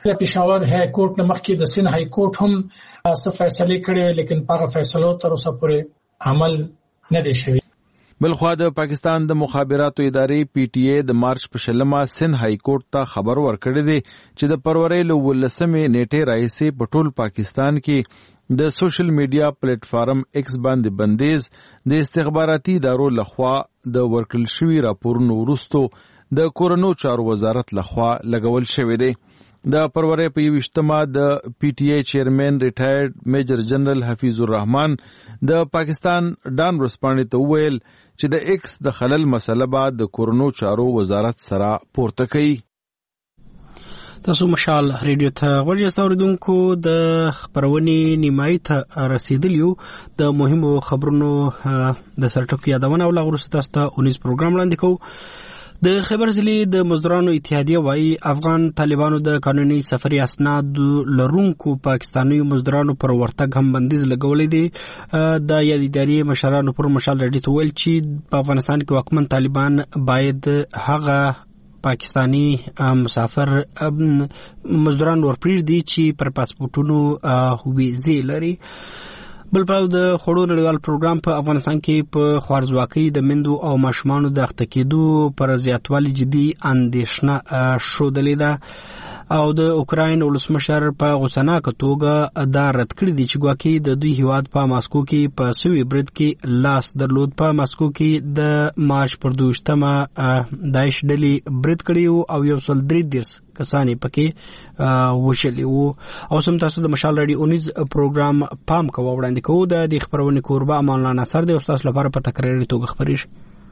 د پېښور های کورټ نه مخکې د سند های کورټ هم څه فیصلې کړې لیکن په هغه فیصلو تر اوسه پورې عمل نه دی شوی. بلخوا د پاکستان د مخابراتو ادارې پی ټی ای د مارچ په شلمه سند های کورټ ته خبر ورکړی دی چې د فروری له ولسمې نیټې راهیسې په ټول پاکستان کې د سوشل میډیا پلیټ فارم ایکس باندې بندیز د استخباراتي ادارو لخوا د ورکړل شوي راپورونو وروسته د کورونو چارو وزارت لخوا لګول شوی دی. د فروری په یویشتمه د پی ټی ای چیرمن ریټایرډ میجر جنرال حفیظ الرحمن د پاکستان ډان ورسپانې ته وویل چې د ایکس د خلل مسله بعد د کورونو چارو وزارت سره پورته کوي. تاسو مشال ریډیو ته غوږی اوریدونکو د خبرونې نیمایي ته رسیدلیو د مهمو خبرونو د سرټکو یادونه او لغورسته تاسو ته اونیز پروګرام وړاندې کوو. د خیبر ضلع د مزدورانو اتحادیه وايي افغان طالبانو د قانوني سفري اسناد لرونکو پاکستاني مزدورانو پر ورتګ هم بندیز لګولې دي. د یاد ادارې مشرانو پر مشال ریډیو ته ویل چې په افغانستان کې واکمن طالبان باید هغه پاکستانی مسافر مزدوران ورپریږدي چې پر پاسپورټونو ویزې لري. بل پاو د خړو نړیوال پروګرام په افغانستان کې په خوارزواکۍ د مندو او ماشومانو د اخته کېدو پر زیاتوالي جدي اندېښنه ښودلې ده او د اوکراین ولسمشر په غوسناکه توګه دا رد کړی دی چې ګواکې د دوی هیواد په ماسکو کې په سوي برید کې لاس درلود. په ماسکو کې د مارچ پر دویشتمه داعش ډلې برید کړی او یو سل درې دېرش کسانې پکې وشلي وو. او سم تاسو د مشال راډیو اونیز پروګرام پام کوو وړاندې کوو. د دې خبرونې کوربه امان الله نصر دی او تاسو لپاره په تکراري توګه خبرېږي.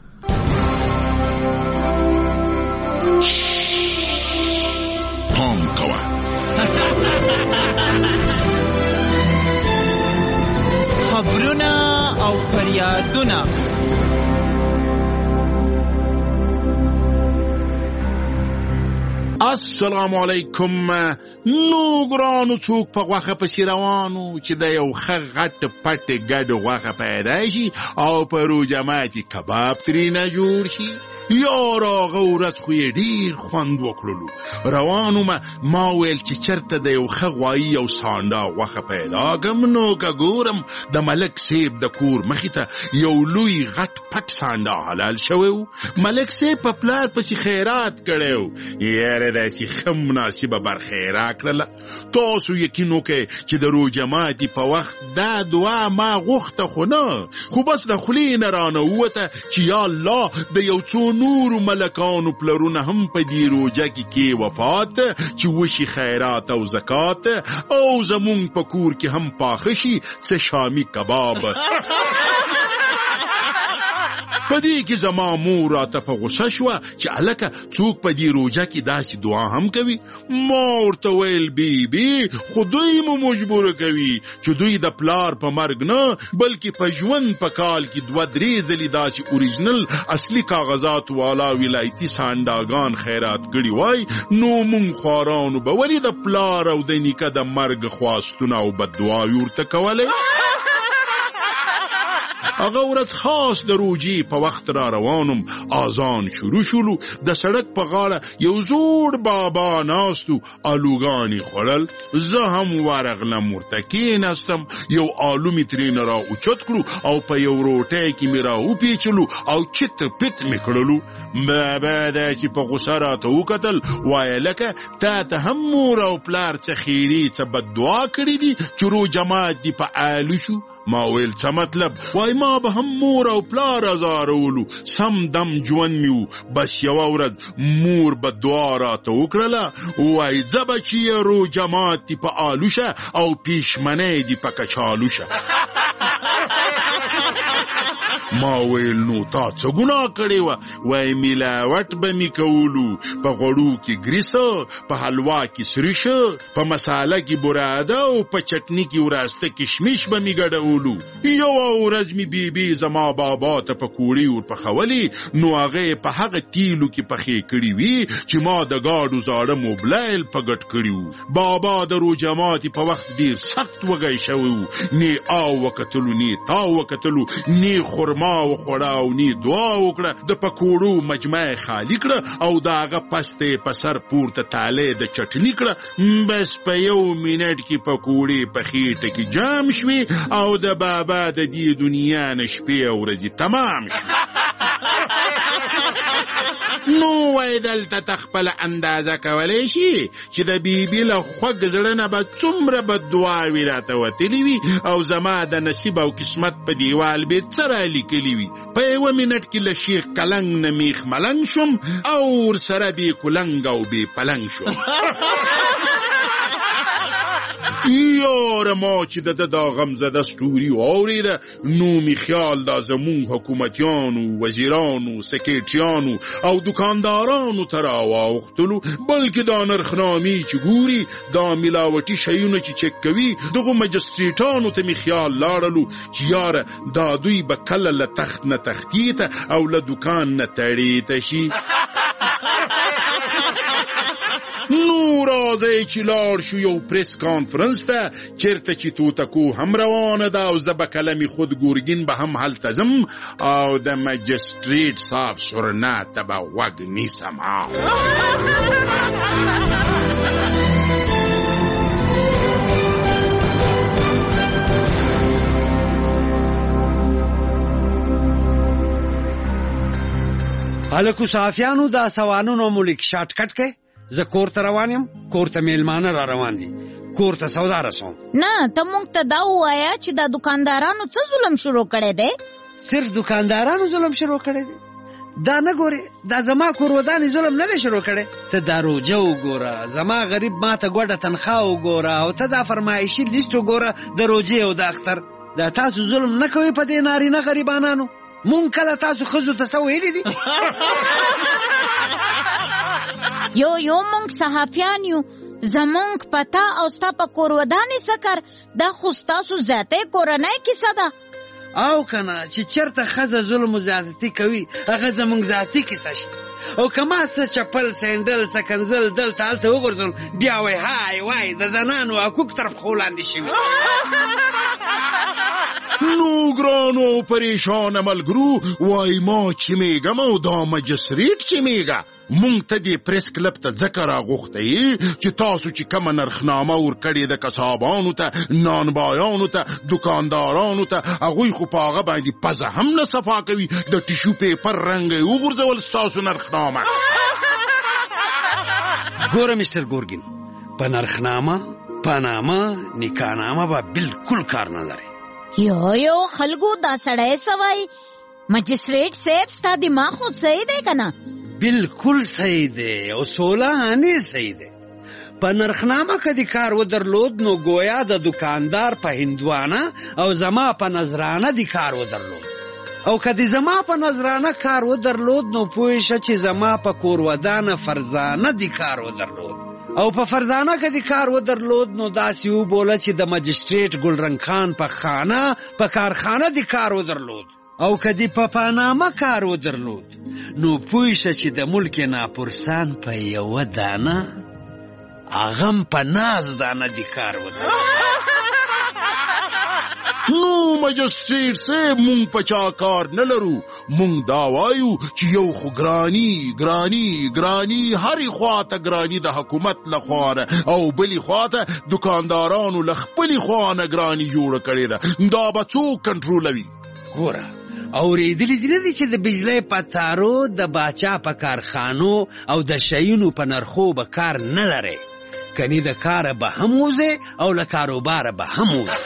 پام کوه خبرونه او فریادونه السلام علیکم. نو ګرانو څوک په غوښه پسې روانو چې د یو ښه غټ پټ ګډ غوښه پیدا شي او په روژه ماتي کباب ترېنه جوړ شي. یار هغه ورځ خو یې ډېر خوند وکړلو. روان ومه ما ویل چې چېرته د یو ښه غوایي او سانډا غوښه پیدا کړم نو که ګورم د ملک صیب د کور مخې ته یو لوی غټ پټ سانډا حلال شوی و. ملک صیب په پلار پسې خیرات کړی و. یاره داسې ښه مناسبه برخه یې راکړله. تاسو یقین وکئ چې د روژه ماتي په وخت دا دعا ما غوښته خو نه خو بس د خولې نه رانه ووته چې یا الله د یو څو نورو ملکانو پلرونه هم په دې روژه کې کې وفات چې وشي خیرات او زکات او زمونږ په کور کې هم پاخه شي څه شامي کباب. په دې کې زما مور راته په غوسه شوه چې هلکه څوک په دې روژه کې داسې دعا هم کوي. ما ورته ویل بی بی خو دوی مو مجبوره کوي چې دوی د پلار په مرګ نه بلکې په ژوند په کال کې دوه درې ځلې داسې اوریجنل اصلي کاغذات والا ولایتي سانډاګان خیرات کړي وای نو مونږ خوارانو به ولې د پلار او د نیکه د مرګ خواستونه او بددعاوې ورته کولی. هغه ورځ خاص د روژې په وخت را روانم. اذان شروع شولو. د سړک په غاړه یو زوړ بابا ناستو الوګانې خوړل. زه هم ورغلم ورته کېناستم. یو آلو مې ترېنه را اوچت کړو او په یو روټۍ کې مې را وپیچلو او چت پت مې کړلو. بابا دا چې په غوسه راته وکتل وایه لکه تا ته هم مور او پلار څه خیري څه بددعا کړي دي چې روژه مات دي په آلو شو. ما ویل څه مطلب؟ وای ما به هم مور او پلار ازارولو. سم دم ژوند مې و. بس یوه ورځ مور بددعا راته وکړله وای ځه بچیه روژه مات دي په آلو شه او پیشمنۍ دي په کچالو شه. ما ویل نو تا څه ګناه کړې وه؟ وای ملاوټ به مې کولو. په غوړو کې ګریسه، په حلوا کې سریشه، په مساله کې براده او په چټني کې وراسته کشمش به مې ګډولو. یوه ورځ مې بیبي زما بابا ته پکوړې ورپخولې نو هغه په هغه تیلو کې پخې کړي وي چې ما د ګاډو زاړه موبلایل په ګډ کړي وو. بابا د روژه ماتي په وخت ډېر سخت وږی شوی و. نه آو وکتلو نه تا وکتلو نه خور خرما وخوړه او نی دعا وکړه، د پکوړو مجمع خالی کړه او د هغه پسته په سر پورته تاله د چټنی کړه. بس په یو منټ کې پکوړې په خېټه کې جام شوې او د بابا د دې دنیا نه شپې او ورځې تمام شوې. نو وای دلته تخپل اندازه کولی شي چې د بیبي له خوږ زړه نه به څومره بددعاوې راته وتلي وي او زما د نصیب او قسمت په دیوال به څه رالیکلي وي. په یوه منټ کې له شیخ کلنګ نه میخ ملنګ شوم او ورسره بې کلنګ او بې پلنګ شوم. یاره ما چې د دا غمزده ستوري واورېده نو می خیال دا زمون حکومتیانو، وزیرانو، سکرټریانو او دکاندارانو ته راواوښتلو، بلکې دا نرخنامې چې ګوري، دا ملاوټي شیونه چې چک کوي، دغو مجستریټانو ته می خیال لاړلو چې یاره دا دوی به کله له تخت نه تختې ته او له دکان نه تړې ته شي. نو راځئ چې لاړ شو یو پریس کانفرنس ته چېرته چې توتکو هم روانه ده او زه به کلمې خود ګورګین به هم هلته ځم او د مجستریټ صاحب سرنا ته به غوږ نیسم. هلکو صحافیانو دا سوانونو مو لیک شاټ کټ کړئ. زه کور ته روان یم، کور ته میلمانه را روان دي، کور ته سودا رسوم. نه ته مونږ ته دا ووایه چې دا دکاندارانو څه ظلم شروع کړی دی؟ صرف دکاندارانو ظلم شروع کړی دی؟ دا نه ګورې، دا زما کور ودانې ظلم نه دی شروع کړی. ته دا روجه وګوره، زما غریب ما ته ګوډه تنخواه وګوره او ته دا فرمایشي لیست وګوره د روجې او د اختر. دا تاسو ظلم نه کوئ په دې نارینه غریبانانو؟ مونږ کله تاسو ښځو ته څه ویلي دي؟ یو یو مونږ صحافیان یو، زمونږ پتا او ستا په کور ودانې سکر دا خو ستاسو ذاتي کورنۍ کیسه ده. او کنه چې چېرته ښځه ظلم و زیاتي کوي هغه زمونږ ذاتي کیسه شي. او که ما څه چپل سینډل څه کنزل دلته هلته وغورځول بیا وای های وای د زنانو حقوق تر پښو لاندې شوي. نو ګرانو او پریشانه ملګرو، وای ما چې میږم او دا مجسریټ چې میږه، مونږ ته دې پریس کلب ته ځکه راغوښتی چې تاسو چې کومه نرخنامه ورکړې ده کسابانو ته، نانبایانو ته، دکاندارانو ته، هغوی خو په هغه باندې پزه هم نه صفا کوي، د ټیشو پیپر رنګ یې وغورځول ستاسو نرخنامه. ګوره مستر ګورګین، په نرخنامه، په نامه، نکاحنامه به بالکل کار نه لري. یو یو خلکو دا سړی سوای مجسټریټ صاحب ستا دماغ خو صحیح دی که نه؟ بالکل صحیح دی او سوله انې صحیح دی. په نرخنامه که د کار ودرلود نو گویا د دکاندار په هندوانه او زما په نظرانه د کار ودرلود، او که د زما په نظرانه کار ودرلود نو پوه شه چې زما په کور ودانه فرزانه د کار ودرلود، او په فرزانه که د کار ودرلود نو داسې وبوله چې د مجسټریټ ګلرنګ خان په خانه په کارخانه د کار ودرلود، او که د په پانامه کار ودرلود نو پوه شه چې د ملک ناپرسان په یوه دانه اغم په ناز دانه د کار ودرلود. نو مجسټریټ صاحب مونږ په چا کار نه لرو، مونږ دا وایو چې یو خو ګرانی ګرانی ګرانی هرې خواته ګرانی د حکومت له خوا نه او بلې خواته دکاندارانو له خپلې خوا نه ګرانی جوړه کړې ده. دا به څوک کنټرولوي؟ ګوره اورېدلي دي نه دي چې د بجلۍ په تارو د باچا په کارخانو او د شیونو په نرخو به کار نه لرئ، کنی د کاره به هم وځئ او له کاروباره به هم وځئ.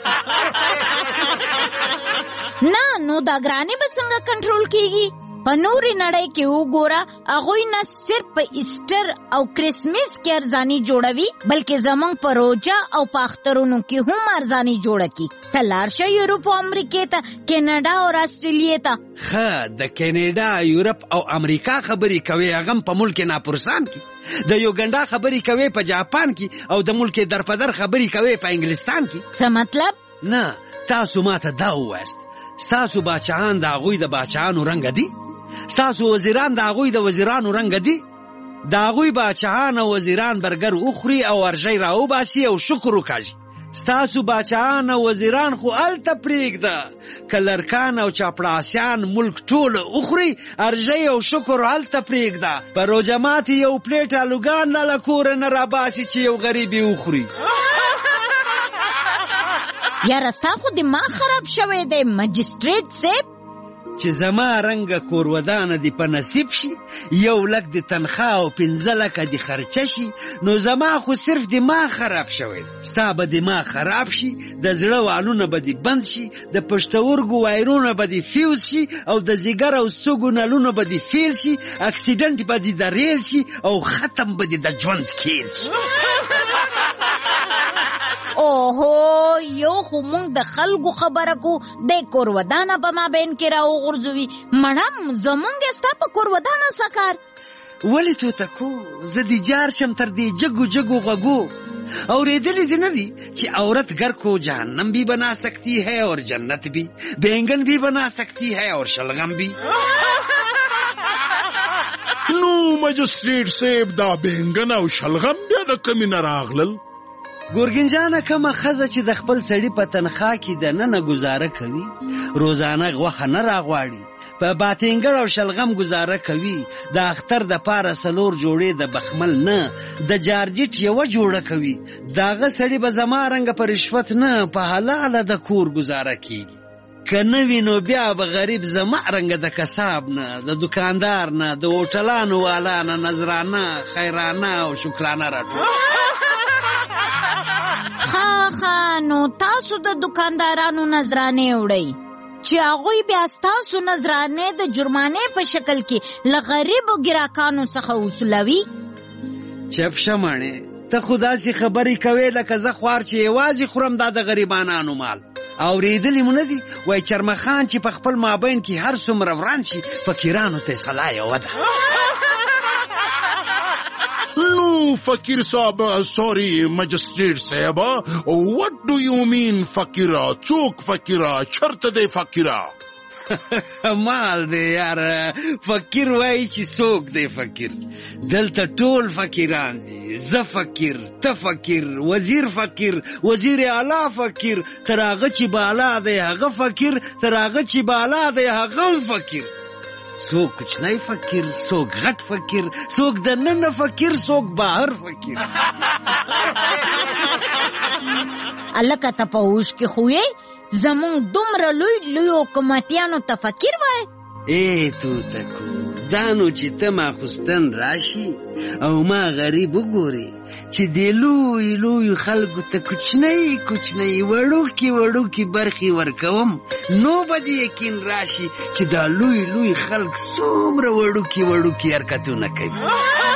نه نو دا ګرانې به څنګه کنټرول کیږي؟ په نورې نړۍ کې وګوره هغوی نه صرف په ایسټر او کرسمس کې ارزاني جوړوي بلکې زمونږ په روژه او په اخترونو کې هم ارزاني جوړه کي. ته لاړ شه یورپ او امریکې ته، کینیډا او استرالیا ته. ښه د کینیډا، یورپ او امریکا خبرې کوي، هغه په ملک ناپرسان کې. د یوګنډا خبرې کوي په جاپان کې، او د ملک درپدر خبرې کوي په انګلستان کې. څه مطلب؟ نه تاسو ماته دا ووایست ستاسو باچاهان د هغوی د باچاهانو رنګه دي؟ ستاسو وزیران د هغوی د وزیرانو رنګه دي؟ د هغوی باچاهان او وزیران برګر وخوري او ورژی راوباسي او شکر وکاږي، ستاسو باچان او وزیران خو الته پرېږده که لرکان او چاپړاسیان ملک ټوله اخوري ارژۍ او شکر هلته پرېږده په روژه ماتې یو پلیټ الوګان له له کوره نه راباسي چې یو غریب یې وخوري. یاره ستا خو دماغ خراب شوی دی مجسټریټ صاحب. چې زما رنګه کورودانه دی په نصیب شي، یو لک د تنخواه او پنځه لکه د خرچه شي، نو زما خو صرف دماغ خراب شوی دی. ستا به دماغ خراب شي، د زړه والونه به دې بند شي، د پښتورګو وایرونه به دې فیوز شي، او د ځیګر او سږو نلونه به دې فیل شي، اکسیډنټ به دې د ریل شي، او ختم به دې د ژوند کیل شي. اوهو یو خو مونږ د خلکو خبره کو د کورودانه په مابین کې راوغورځوي. مړم زمونږ ستا په کورودانه څه کار؟ ولې توتکو زه د جار شم تر دې جګو جګو غږو. اوریدلی دې نه دي چې عورت گر کو جہنم بھی بنا سکتی ہے اور جنت بھی، بینگن بھی بنا سکتی ہے اور شلغم بھی. نو مجسټریټ صاحب دا بینگن او شلغم بیا د کمې نه راغلل؟ ګورګین جانه کومه ښځه چې د خپل سړي په تنخواه کې دننه ګزاره کوي، روزانه غوښه نه راغواړي، په باتینګر او شلغم ګزاره کوي، د اختر د پاره څلور جوړې د بخمل نه د جارجیټ یوه جوړه کوي، د هغه سړي به زما رنګه په رشوت نه په حلاله د کور ګزاره کیږي. که نه وي نو بیا به غریب زما رنګه د کساب نه، د دکاندار نه، د هوټلانو والا نه نظرانه، خیرانه او شکرانه راټول. ها ها نو تاسو د دکاندارانو نظرانې وړئ چې هغوی بیا ستاسو نظرانې د جرمانې په شکل کې له غریبو ګراکانو څخه وصولوي. چپ شمانې ته خو داسې خبرې کوې لکه زه خوار چې یوازې خورم دا د غریبانانو مال. اورېدلي مو نه دي وایي چرمخان چې په خپل مابین کې هر څومره وران شي فقیرانو ته صلاح یوه ده. No, Fakir Saab, sorry, Magistrate Saab, what do you mean, Fakira? Chok Fakira, chart de Fakira. مال دی یار، فقیر وای چې څوک دی فقیر؟ دلته ټول فقیران دي. زه فقیر، ته فقیر، وزیر فقیر، وزیر اعلی فقیر، تر هغه چې بالا دی هغه فقیر، تر هغه چې بالا دی هغه فقیر. څوک کوچنی فقیر، څوک غټ فقیر، څوک دننه فقیر، څوک بهر فقیر. الکه ته په اوښ کې خو یې زمونږ دومره لوی لوی حکومتیانو ته فقیر وای؟ ای توتکو دا نو چې ته ماخوستن راشي او ما غریب وګورې چې د لوی لوی خلکو ته کوچنی کوچنی وړوکې وړوکې برخې ورکوم، نو به دې یقین راشي چې دا لوی لوی خلک څومره وړوکې وړوکې حرکتونه کوي.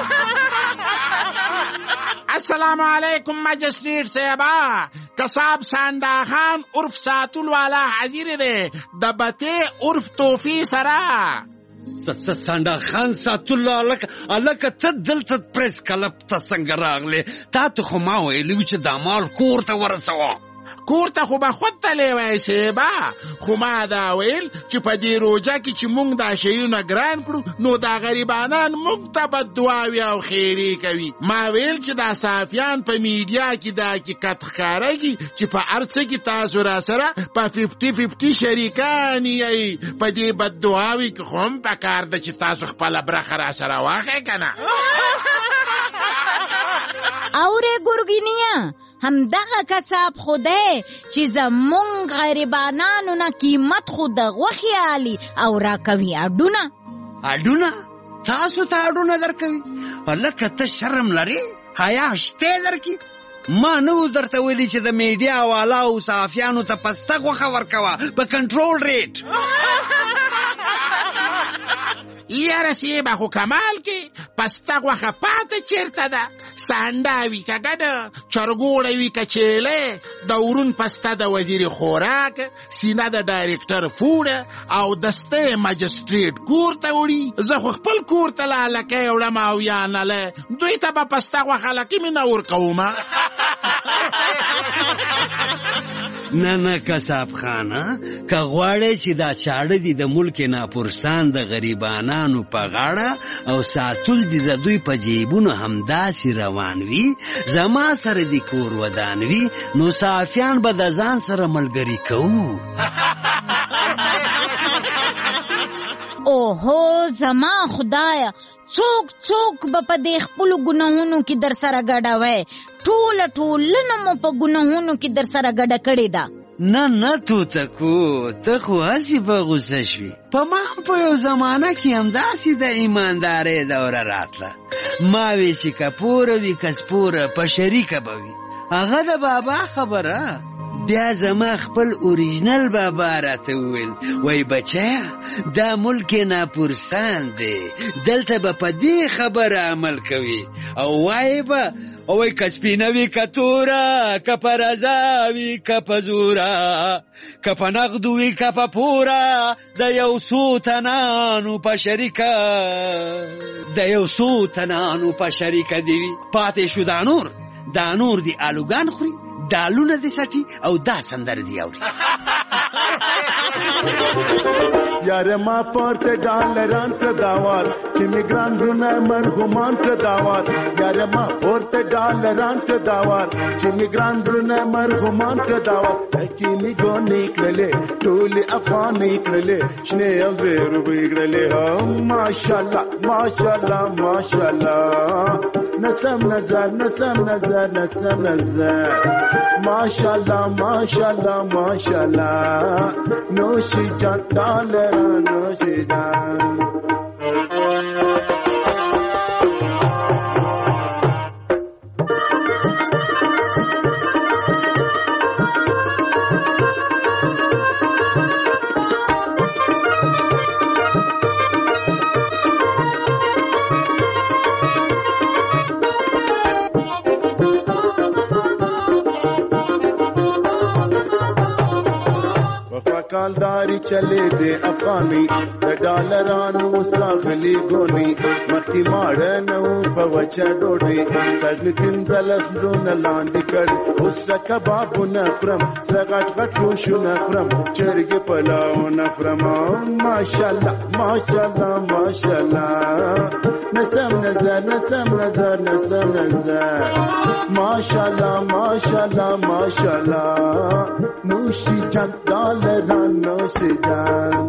السلام علیکم مجسټریټ صاحبا. کساب ساندا خان عرف ساتول والا حاضر دی د بتې عرف توفی سره. ساندا خان ساتول الکه ته دلته پریس کلب ته څنګه راغلې؟ تا ته خو ما ویلي و چې دا مال کور ته ورسوه. کور ته خو به خود تللی وای صاحبه، خو ما دا ویل چې په دې روژه کې چې موږ دا شیونه ګران کړو نو دا غریبانان موږ ته بددعاوې او خیرې کوي. ما ویل چې دا صحافیان په میډیا کې دا حقیقت ښکارېږي چې په هر څه کې تاسو را سره په ففټي ففټي شریکان یئ. په دې بددعاوې کې خو هم پکار ده چې تاسو خپله برخه را سره واخلئ که نه؟ اورې ګورګینیا، همدغه کساب خو دی چې زمونږ غریبانانو نه قیمت خو د غوښې اخلي او راکوي اډونه. اډونه؟ تاسو ته اډونه درکوي؟ هلکه ته شرم لرې؟ حیا شته درکې؟ ما نه و درته ویلي چې د میډیا والاو صحافیانو ته پسته غوښه ورکوه په کنټرول ریټ. یاره صاحبه خو کمال کې پسته غوښه پاته چېرته ده؟ سانډا وي که ګډه، چرګوړی وي که چیلی، د ورون پسته د وزیر خوراک، سینه د ډایرکټر فوډ او دسته مجسټریټ کور ته وړي. زه خو خپل کور ته له هلکۍ وړم او یا نلی، دوی ته به پسته غوښه هلکې مې نه ورکومه. نه نه کساب خانه، که غواړی چې دا چاړه دي د ملک ناپرسان د غریبانانو په غاړه او ساتل دي د دوی په جیبونو همداسې روان وي زما سره د کور ودان وي نو صافیان به د ځان سره ملګري کوو. اوهو زما خدایا څوک څوک به په دې خپلو ګناهونو کې در سره ګډه وی ټوله ټولنه مو په ګناهونو کې در سره ګډه کړې ده. نه نه توتکو ته خو هسې په غوسه شوي. په ما هم په یو زمانه کې همداسې د ایماندارۍ دوره راتله. ما وی چې که پوره وي که سپوره په شریکه به وي. هغه د بابا خبره. بیا زما خپل اوریجنل بابا راته وویل وای بچیا دا ملک ناپورستان دی دلته به په دې خبره عمل کوي او وای به او وای که سپینه وي که توره که په رضا وي که په زوره که په نغدو وي که په پوره د یو څو تنانو په شریکه د یو څو تنانو په شریکه دی وي. پاتې شو دا نور دا نور دی آلوګان خوري دالونه دې سټي او دا سندره دی اوري. یار ما پورته ډالران ته داوات چې میګران زونه مرغومان ته داوات یار ما پورته ډالران ته داوات چې میګران زونه مرغومان ته داوات کی می ګونې کړلې ټول افغان کړلې شنه او زیرو بګړلې ماشاءالله ماشاءالله ماشاءالله نسم نظر نسم نظر نسم نظر ماشاءالله ماشاءالله ماشاءالله نوشی جان ڈالران نوشی جان. کالداری چلے دے افغانی د ډالرانو ساغلی ګونی مخکې ماړه نو په وچه ډوډۍ سړی پنځلس زرونه لاندې کړ اوس کبابونه خورم سره غټ غټ لوشونه خورم چرګې پلاونه خورم ماشاءالله ماشاءالله ماشاءالله نسم نظر نسم نظر نسم نظر ماشاءالله ماشاءالله ماشاءالله نوشی جان ډالران نوشی جان.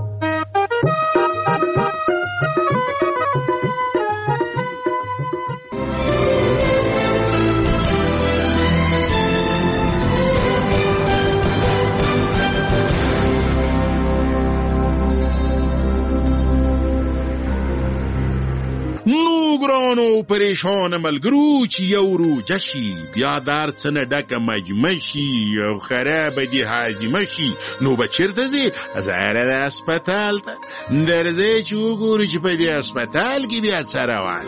ګرانو پریشان ملګرو چې یو روجه شي بیا دار څه نه ډکه مجمه شي او خرابه دي هاضمه شي نو به چېرته ځې زهره د هسپتال ته درځئ چې وګورو چې په دې هسپتال کې بیا څه روان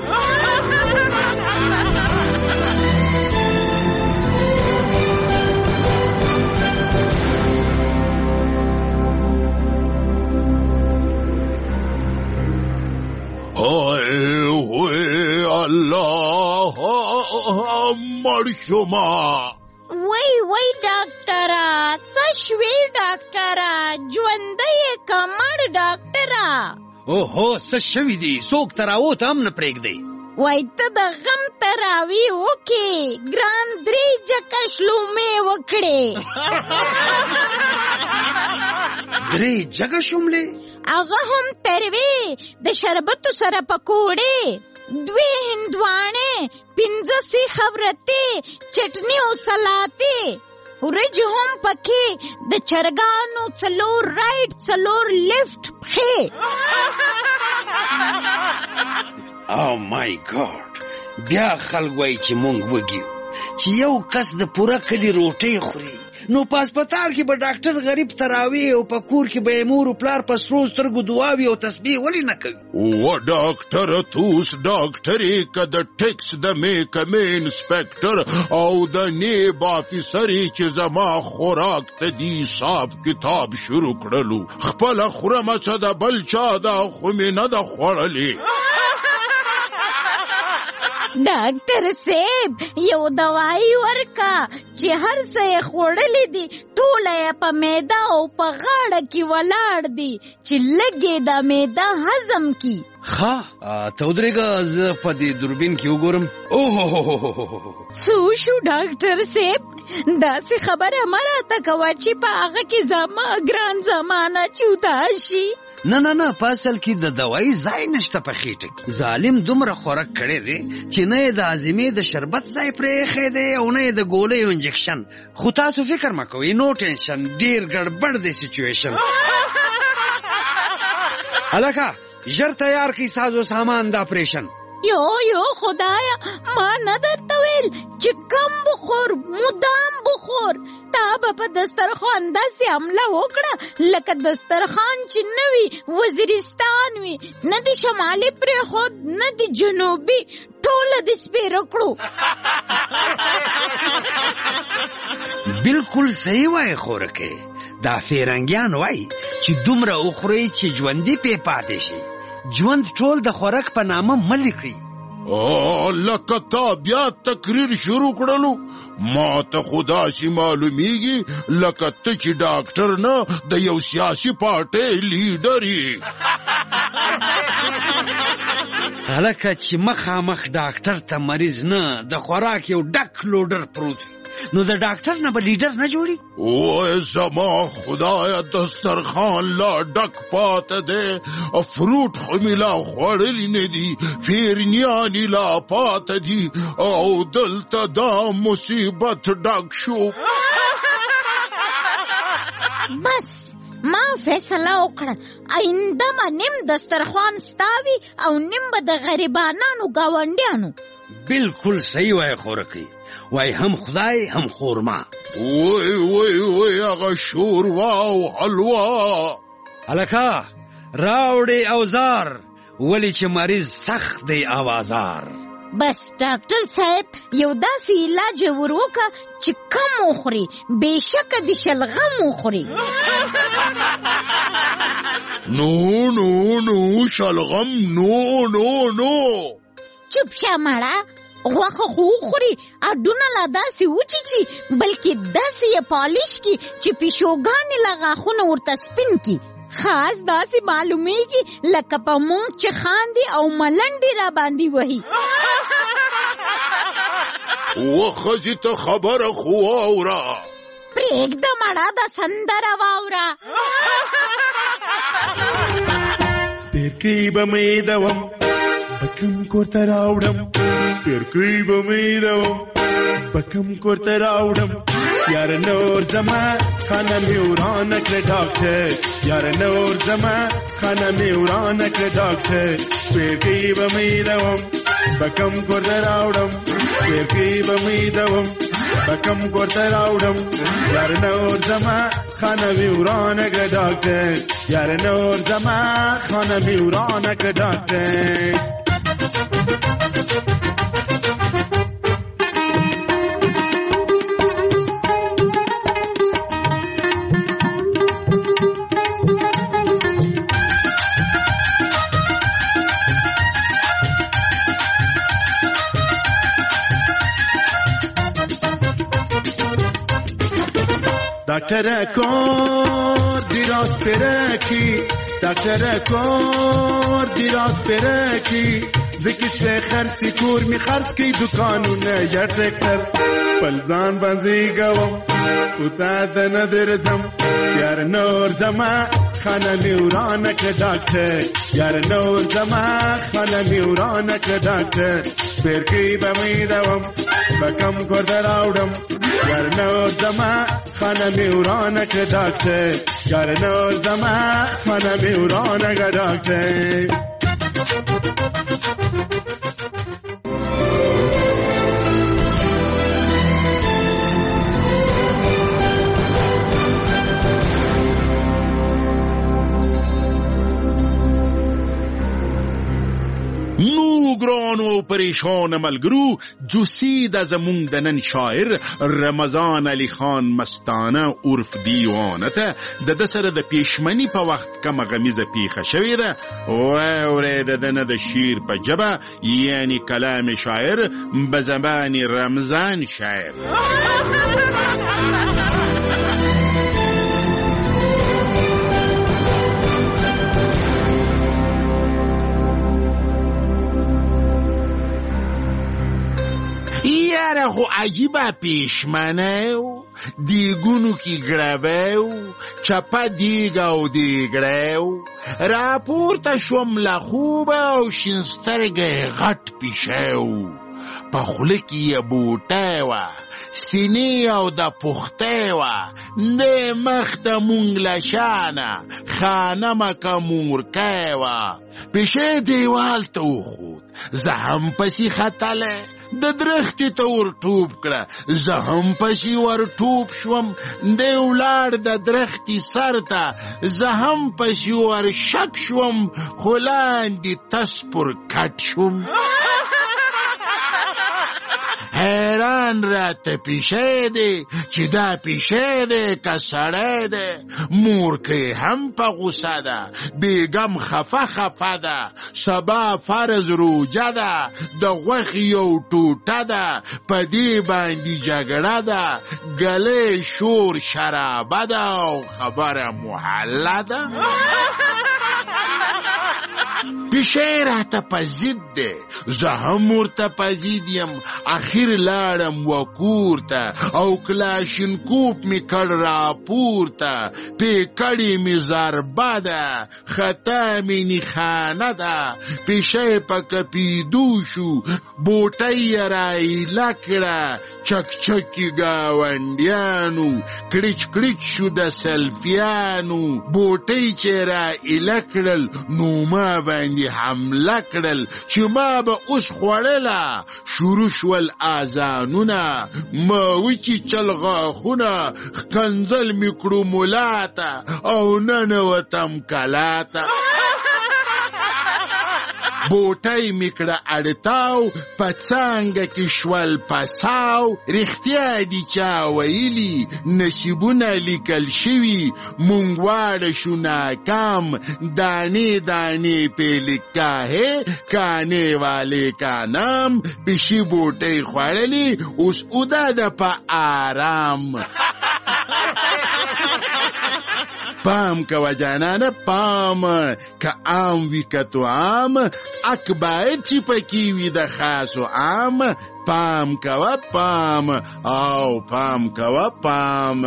الله مړ شوما. وای وای ډاکټره څه شوې ډاکټره ژوندی یې که مړ ډاکټره؟ اوهو څه شوي دي څوک تراوت هم نه پرېږدئ. وای ته د غم تراوی وکې ګران درې جکه شلومې وکړې. درې جګه شوملې؟ هغه هم تروې د شربتو سره پکوړې دوی هندواڼې پنځه سیخه ورتې چټني او سلاتې ورجې هم پکې د چرګانو څلور رایډ څلور لیفټ پښې. او مای ګاډ بیا خلک وایي چې مونږ وږي چې یو کس د پوره کلي روټۍ خوري نو په هسپتال کې به ډاکټر غریب تراوي او په کور کې به یې مور و پلار په سرو سترګو دعاوي او تسبیح ولې نه کوي؟ و ډاکټره توس ډاکټرې که د ټیکس د محکمې انسپکټر او د نیب افیسرې چې زما خوراک ته دي حساب کتاب شروع کړلو خپله خورمه څه د بل چا ده خو مې نه ده خوړلې. ډاکټر صاحب یو دوايي ورکا چې هر څه یې خوړلې دي ټوله یې په معده او په غاړه کې ولاړ دي چې لږ یې د معده هضم کړي. ښه ته ودرېږه زه په دې دوربین کې وګورم. اوه څه شو ډاکټر صاحب؟ داسې خبره مه راته کوه چې په هغه کې زما ګران زمانه چوتا شي. نه نه نه په اصل کې د دوايي ځای نشته په خېټه کې. ظالم دومره خوراک کړی دی چې نه یې د عظمې د شربت ځای پرې ایښی دی او نه یې د ګولیو انجکشن. خو تاسو فکر مه کوئ، نو ټینشن، ډېر ګډبډ دی سچویشن. هلکه ژر تیار کړئ سازو سامان د اپریشن. یو یو خدایا ما نه درته ویل چې کم بخور مدام بخور. تا به په دسترخوان داسې حمله وکړه لکه دسترخوان چې نه وي وزیرستان وي، نه د شمالي پرېښود نه د جنوبي، ټوله د سپېره کړو. بالکل صحیح وایي خورکې. دا فیرنګیان وایي چې دومره وخورئ چې ژوندي پې پاتې شي. ژوند ټول د خوراک په نامه مه لیکئ. لکه تا بیا تقریر شروع کړلو. ما ته خو داسې معلومیږي لکه ته چې ډاکټر نه د یو سیاسي پارټۍ لیډر یې. هلکه چې مخامخ ډاکټر ته مریض نه د خوراک یو ډک لوډر پروت وي نو د ډاکټر نه به لیډر نه جوړي. اوه زما خدایا دسترخوان لا ډک پاته دی، فروټ خو مې لا خوړلی نه دي، فیرنیانې لا پاته دي او دلته دا مصیبت ډک شو. بس ما فیصله وکړه آینده ما نیم دسترخوان ستاوي او نیم به د غریبانانو ګاونډیانو. بالکل صحیح وایي خورکۍ. وای هم خدای هم خورما. وای وای وای هغه شوروا او حلوا. هلکه راوړې اوزار ولې چې مریض سخت دی اوازار. بس ډاکټر صاحب یو داسې علاج وروکه چې کم وخوري، بېشکه د شلغم وخوري. نو نو نو شلغم نو نو نو. چوپ شه مړه، غوښه خو وخوري، اډونه لا داسې وچیچي بلکې داسې یې پالیش کي چې پیشوګانې له غاښونه ورته سپین کي. خاص داسې معلومیږي لکه په مونږ چې خاندي او ملنډې را باندې وهي. وښځې ته خبره خو واوره. پرېږده مړه د سندره واوره. سپېرکۍ به مې دوم بکم کورته راوړم، سپېرکۍ به مې دوم بکم کورته راوړم. یار نور زما خانه مې ورانه کړه ډاکټر، یار نور زما خانه مې ورانه کړه ډاکټر. سپېرکۍ به مې دوم بکم کورته راوړم، سپېرکۍ به مې دوم بکم کورته راوړم. یار نور زما خانه مې ورانه کړه ډاکټر، یار نور زما خانه مې ورانه کړه ډاکټر. دکتر کور دیراز پرکی، دکتر کور دیراز پرکی، وکیش خرسی کور می خرس کی دکانونه یا ترکتر. پلزان بنزی گوم اوتا دن درزم، یار نور زما خانه می ورانه که دکتر، یار نور زما خانه می ورانه که دکتر. سپېرکۍ به مې دوم بکم کورته راوړم، یار نور زما خانه مې ورانه که ډاکټر، یار نور زما خانه مې ورانه که ډاکټر. نو ګرانو پریشان ملګرو، جوسی د زمونږ د نن شاعر رمضان علي خان مستانه عرف دیوانه ته د ده سره د پیشمني په وخت کمه غمیزه پیښه شوې ده. واورئ د ده نه د شعر په ژبه یعنی کلام شاعر به زبان رمضان شاعر. خو عجیبه پیشمنه و دیگونو کی گربه و چپا دیگ او دیگره و راپورته شوم لخوبه او شنسترگه غټ پیشه و په خوله کې یې بوټی وه سینې او د پختۍ وه د مخ د مونږ له شانه خانمه که مورکۍ وه پیشې دیوال ته وخوت زه هم پسې ختلی د درختې ته ور ټوپ کړه زه هم پسې ور ټوپ شوم دی ولاړ د درختې سر ته زه هم پسې ور شک شوم خو لاندې تس پر کټ شوم حیران راته پیشې دی چې دا پیشې دی که سړی دی مورکۍ هم په غوسه ده بیګم خفه خفه ده سبا فرض روجه ده د غوښې یو ټوټه ده په دې باندې جګړه ده ګلې شور شرابه ده او خبره محله ده پیشې راته په ضد دی زه هم ورته په ضد یم اخر لاړم وکور ته او کلاشینکوپ مې کړ راپورته پیکړې مې ضربه ده خطا مې نښانه ده پیشې په کپیدو شو بوټۍ یې رایله کړه چک چکی ګاونډیانو کړچ کړچ شو د سلفیانو بوټۍ چې رایله کړل نو ما باندې حمله کړل چې ما به اوس خوړله شروع شول آذانونه ما وچیچل غاښونه ښکنځل مې کړو ملا ته او ننوتم کلا ته بوټۍ مې کړه اړتاو په څانګه کې شول پساو رښتیا دي چا ویلي نصیبونه لیکل شوي مونږ واړه شو ناکام دانې دانې پې لیکا ہے کانے والے کا نام پیشي بوټۍ خوړلې اوس اوده ده په آرام پام کوه جانانه پام که عام وي که تو عام اک باید چې پکې وي د خاصو عام پام کوه پام او پام کوه پام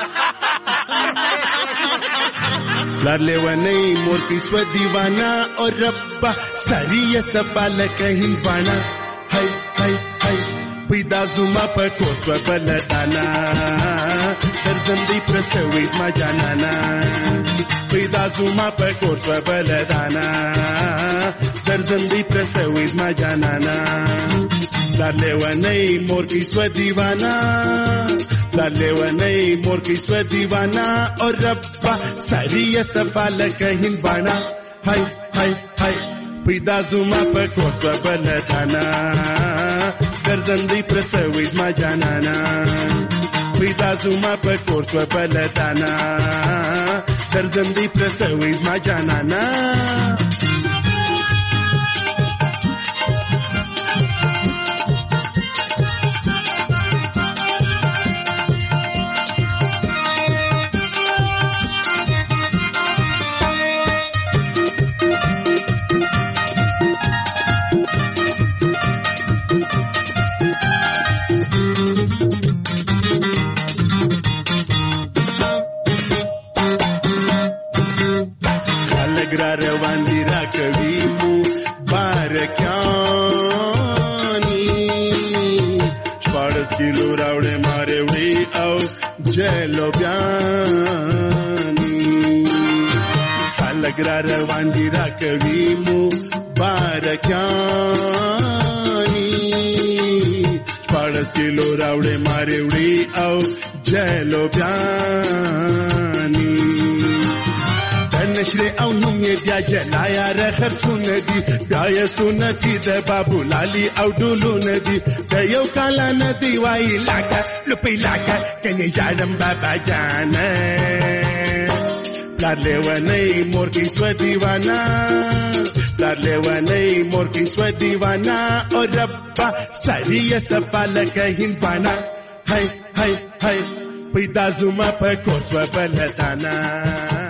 لار لیونی مور کی سو دیوانا اور ربا ساری سفال کہیں بانا ہائی ہائی ہائی پیدا زما په کوڅه بلدانا درځندې پرسوي ما جانانا پیدا زما په کوڅه بلدانا درځندې پرسوي ما جانانا لار لیونی مور کی سو دیوانا لار لیونی مور کی سو دیوانا اور ربا ساری سفال کہیں بانا ہائی ہائی ہائی پیدا زما په کوڅه بلدانا درځندې پرسوي ما جانانا پیدا زما په کوڅه بلدانا درځندې پرسوي ما جانانا روان دی را کوي مو بارکانی شپاړس کیلو راوړې مارې وړې او جلو بیانی خلک را روان دی را کوي مو بارکانی شپاړس کیلو راوړې مارې وړې او جلو بیانی نشره او نوم یې بیا جلایا رخر سنتی بیا یې سنتی د بابو لالی او ډولو ندی د یو کاله ندی وای لاکه لپی لاکه کني جاړم بابا جان پلار لیونی مور کی سو دیوانا پلار لیونی مور کی سو دیوانا او ربا سری سفال کہیں پانا هاي هاي هاي پیدا زما په کوڅه بلدانا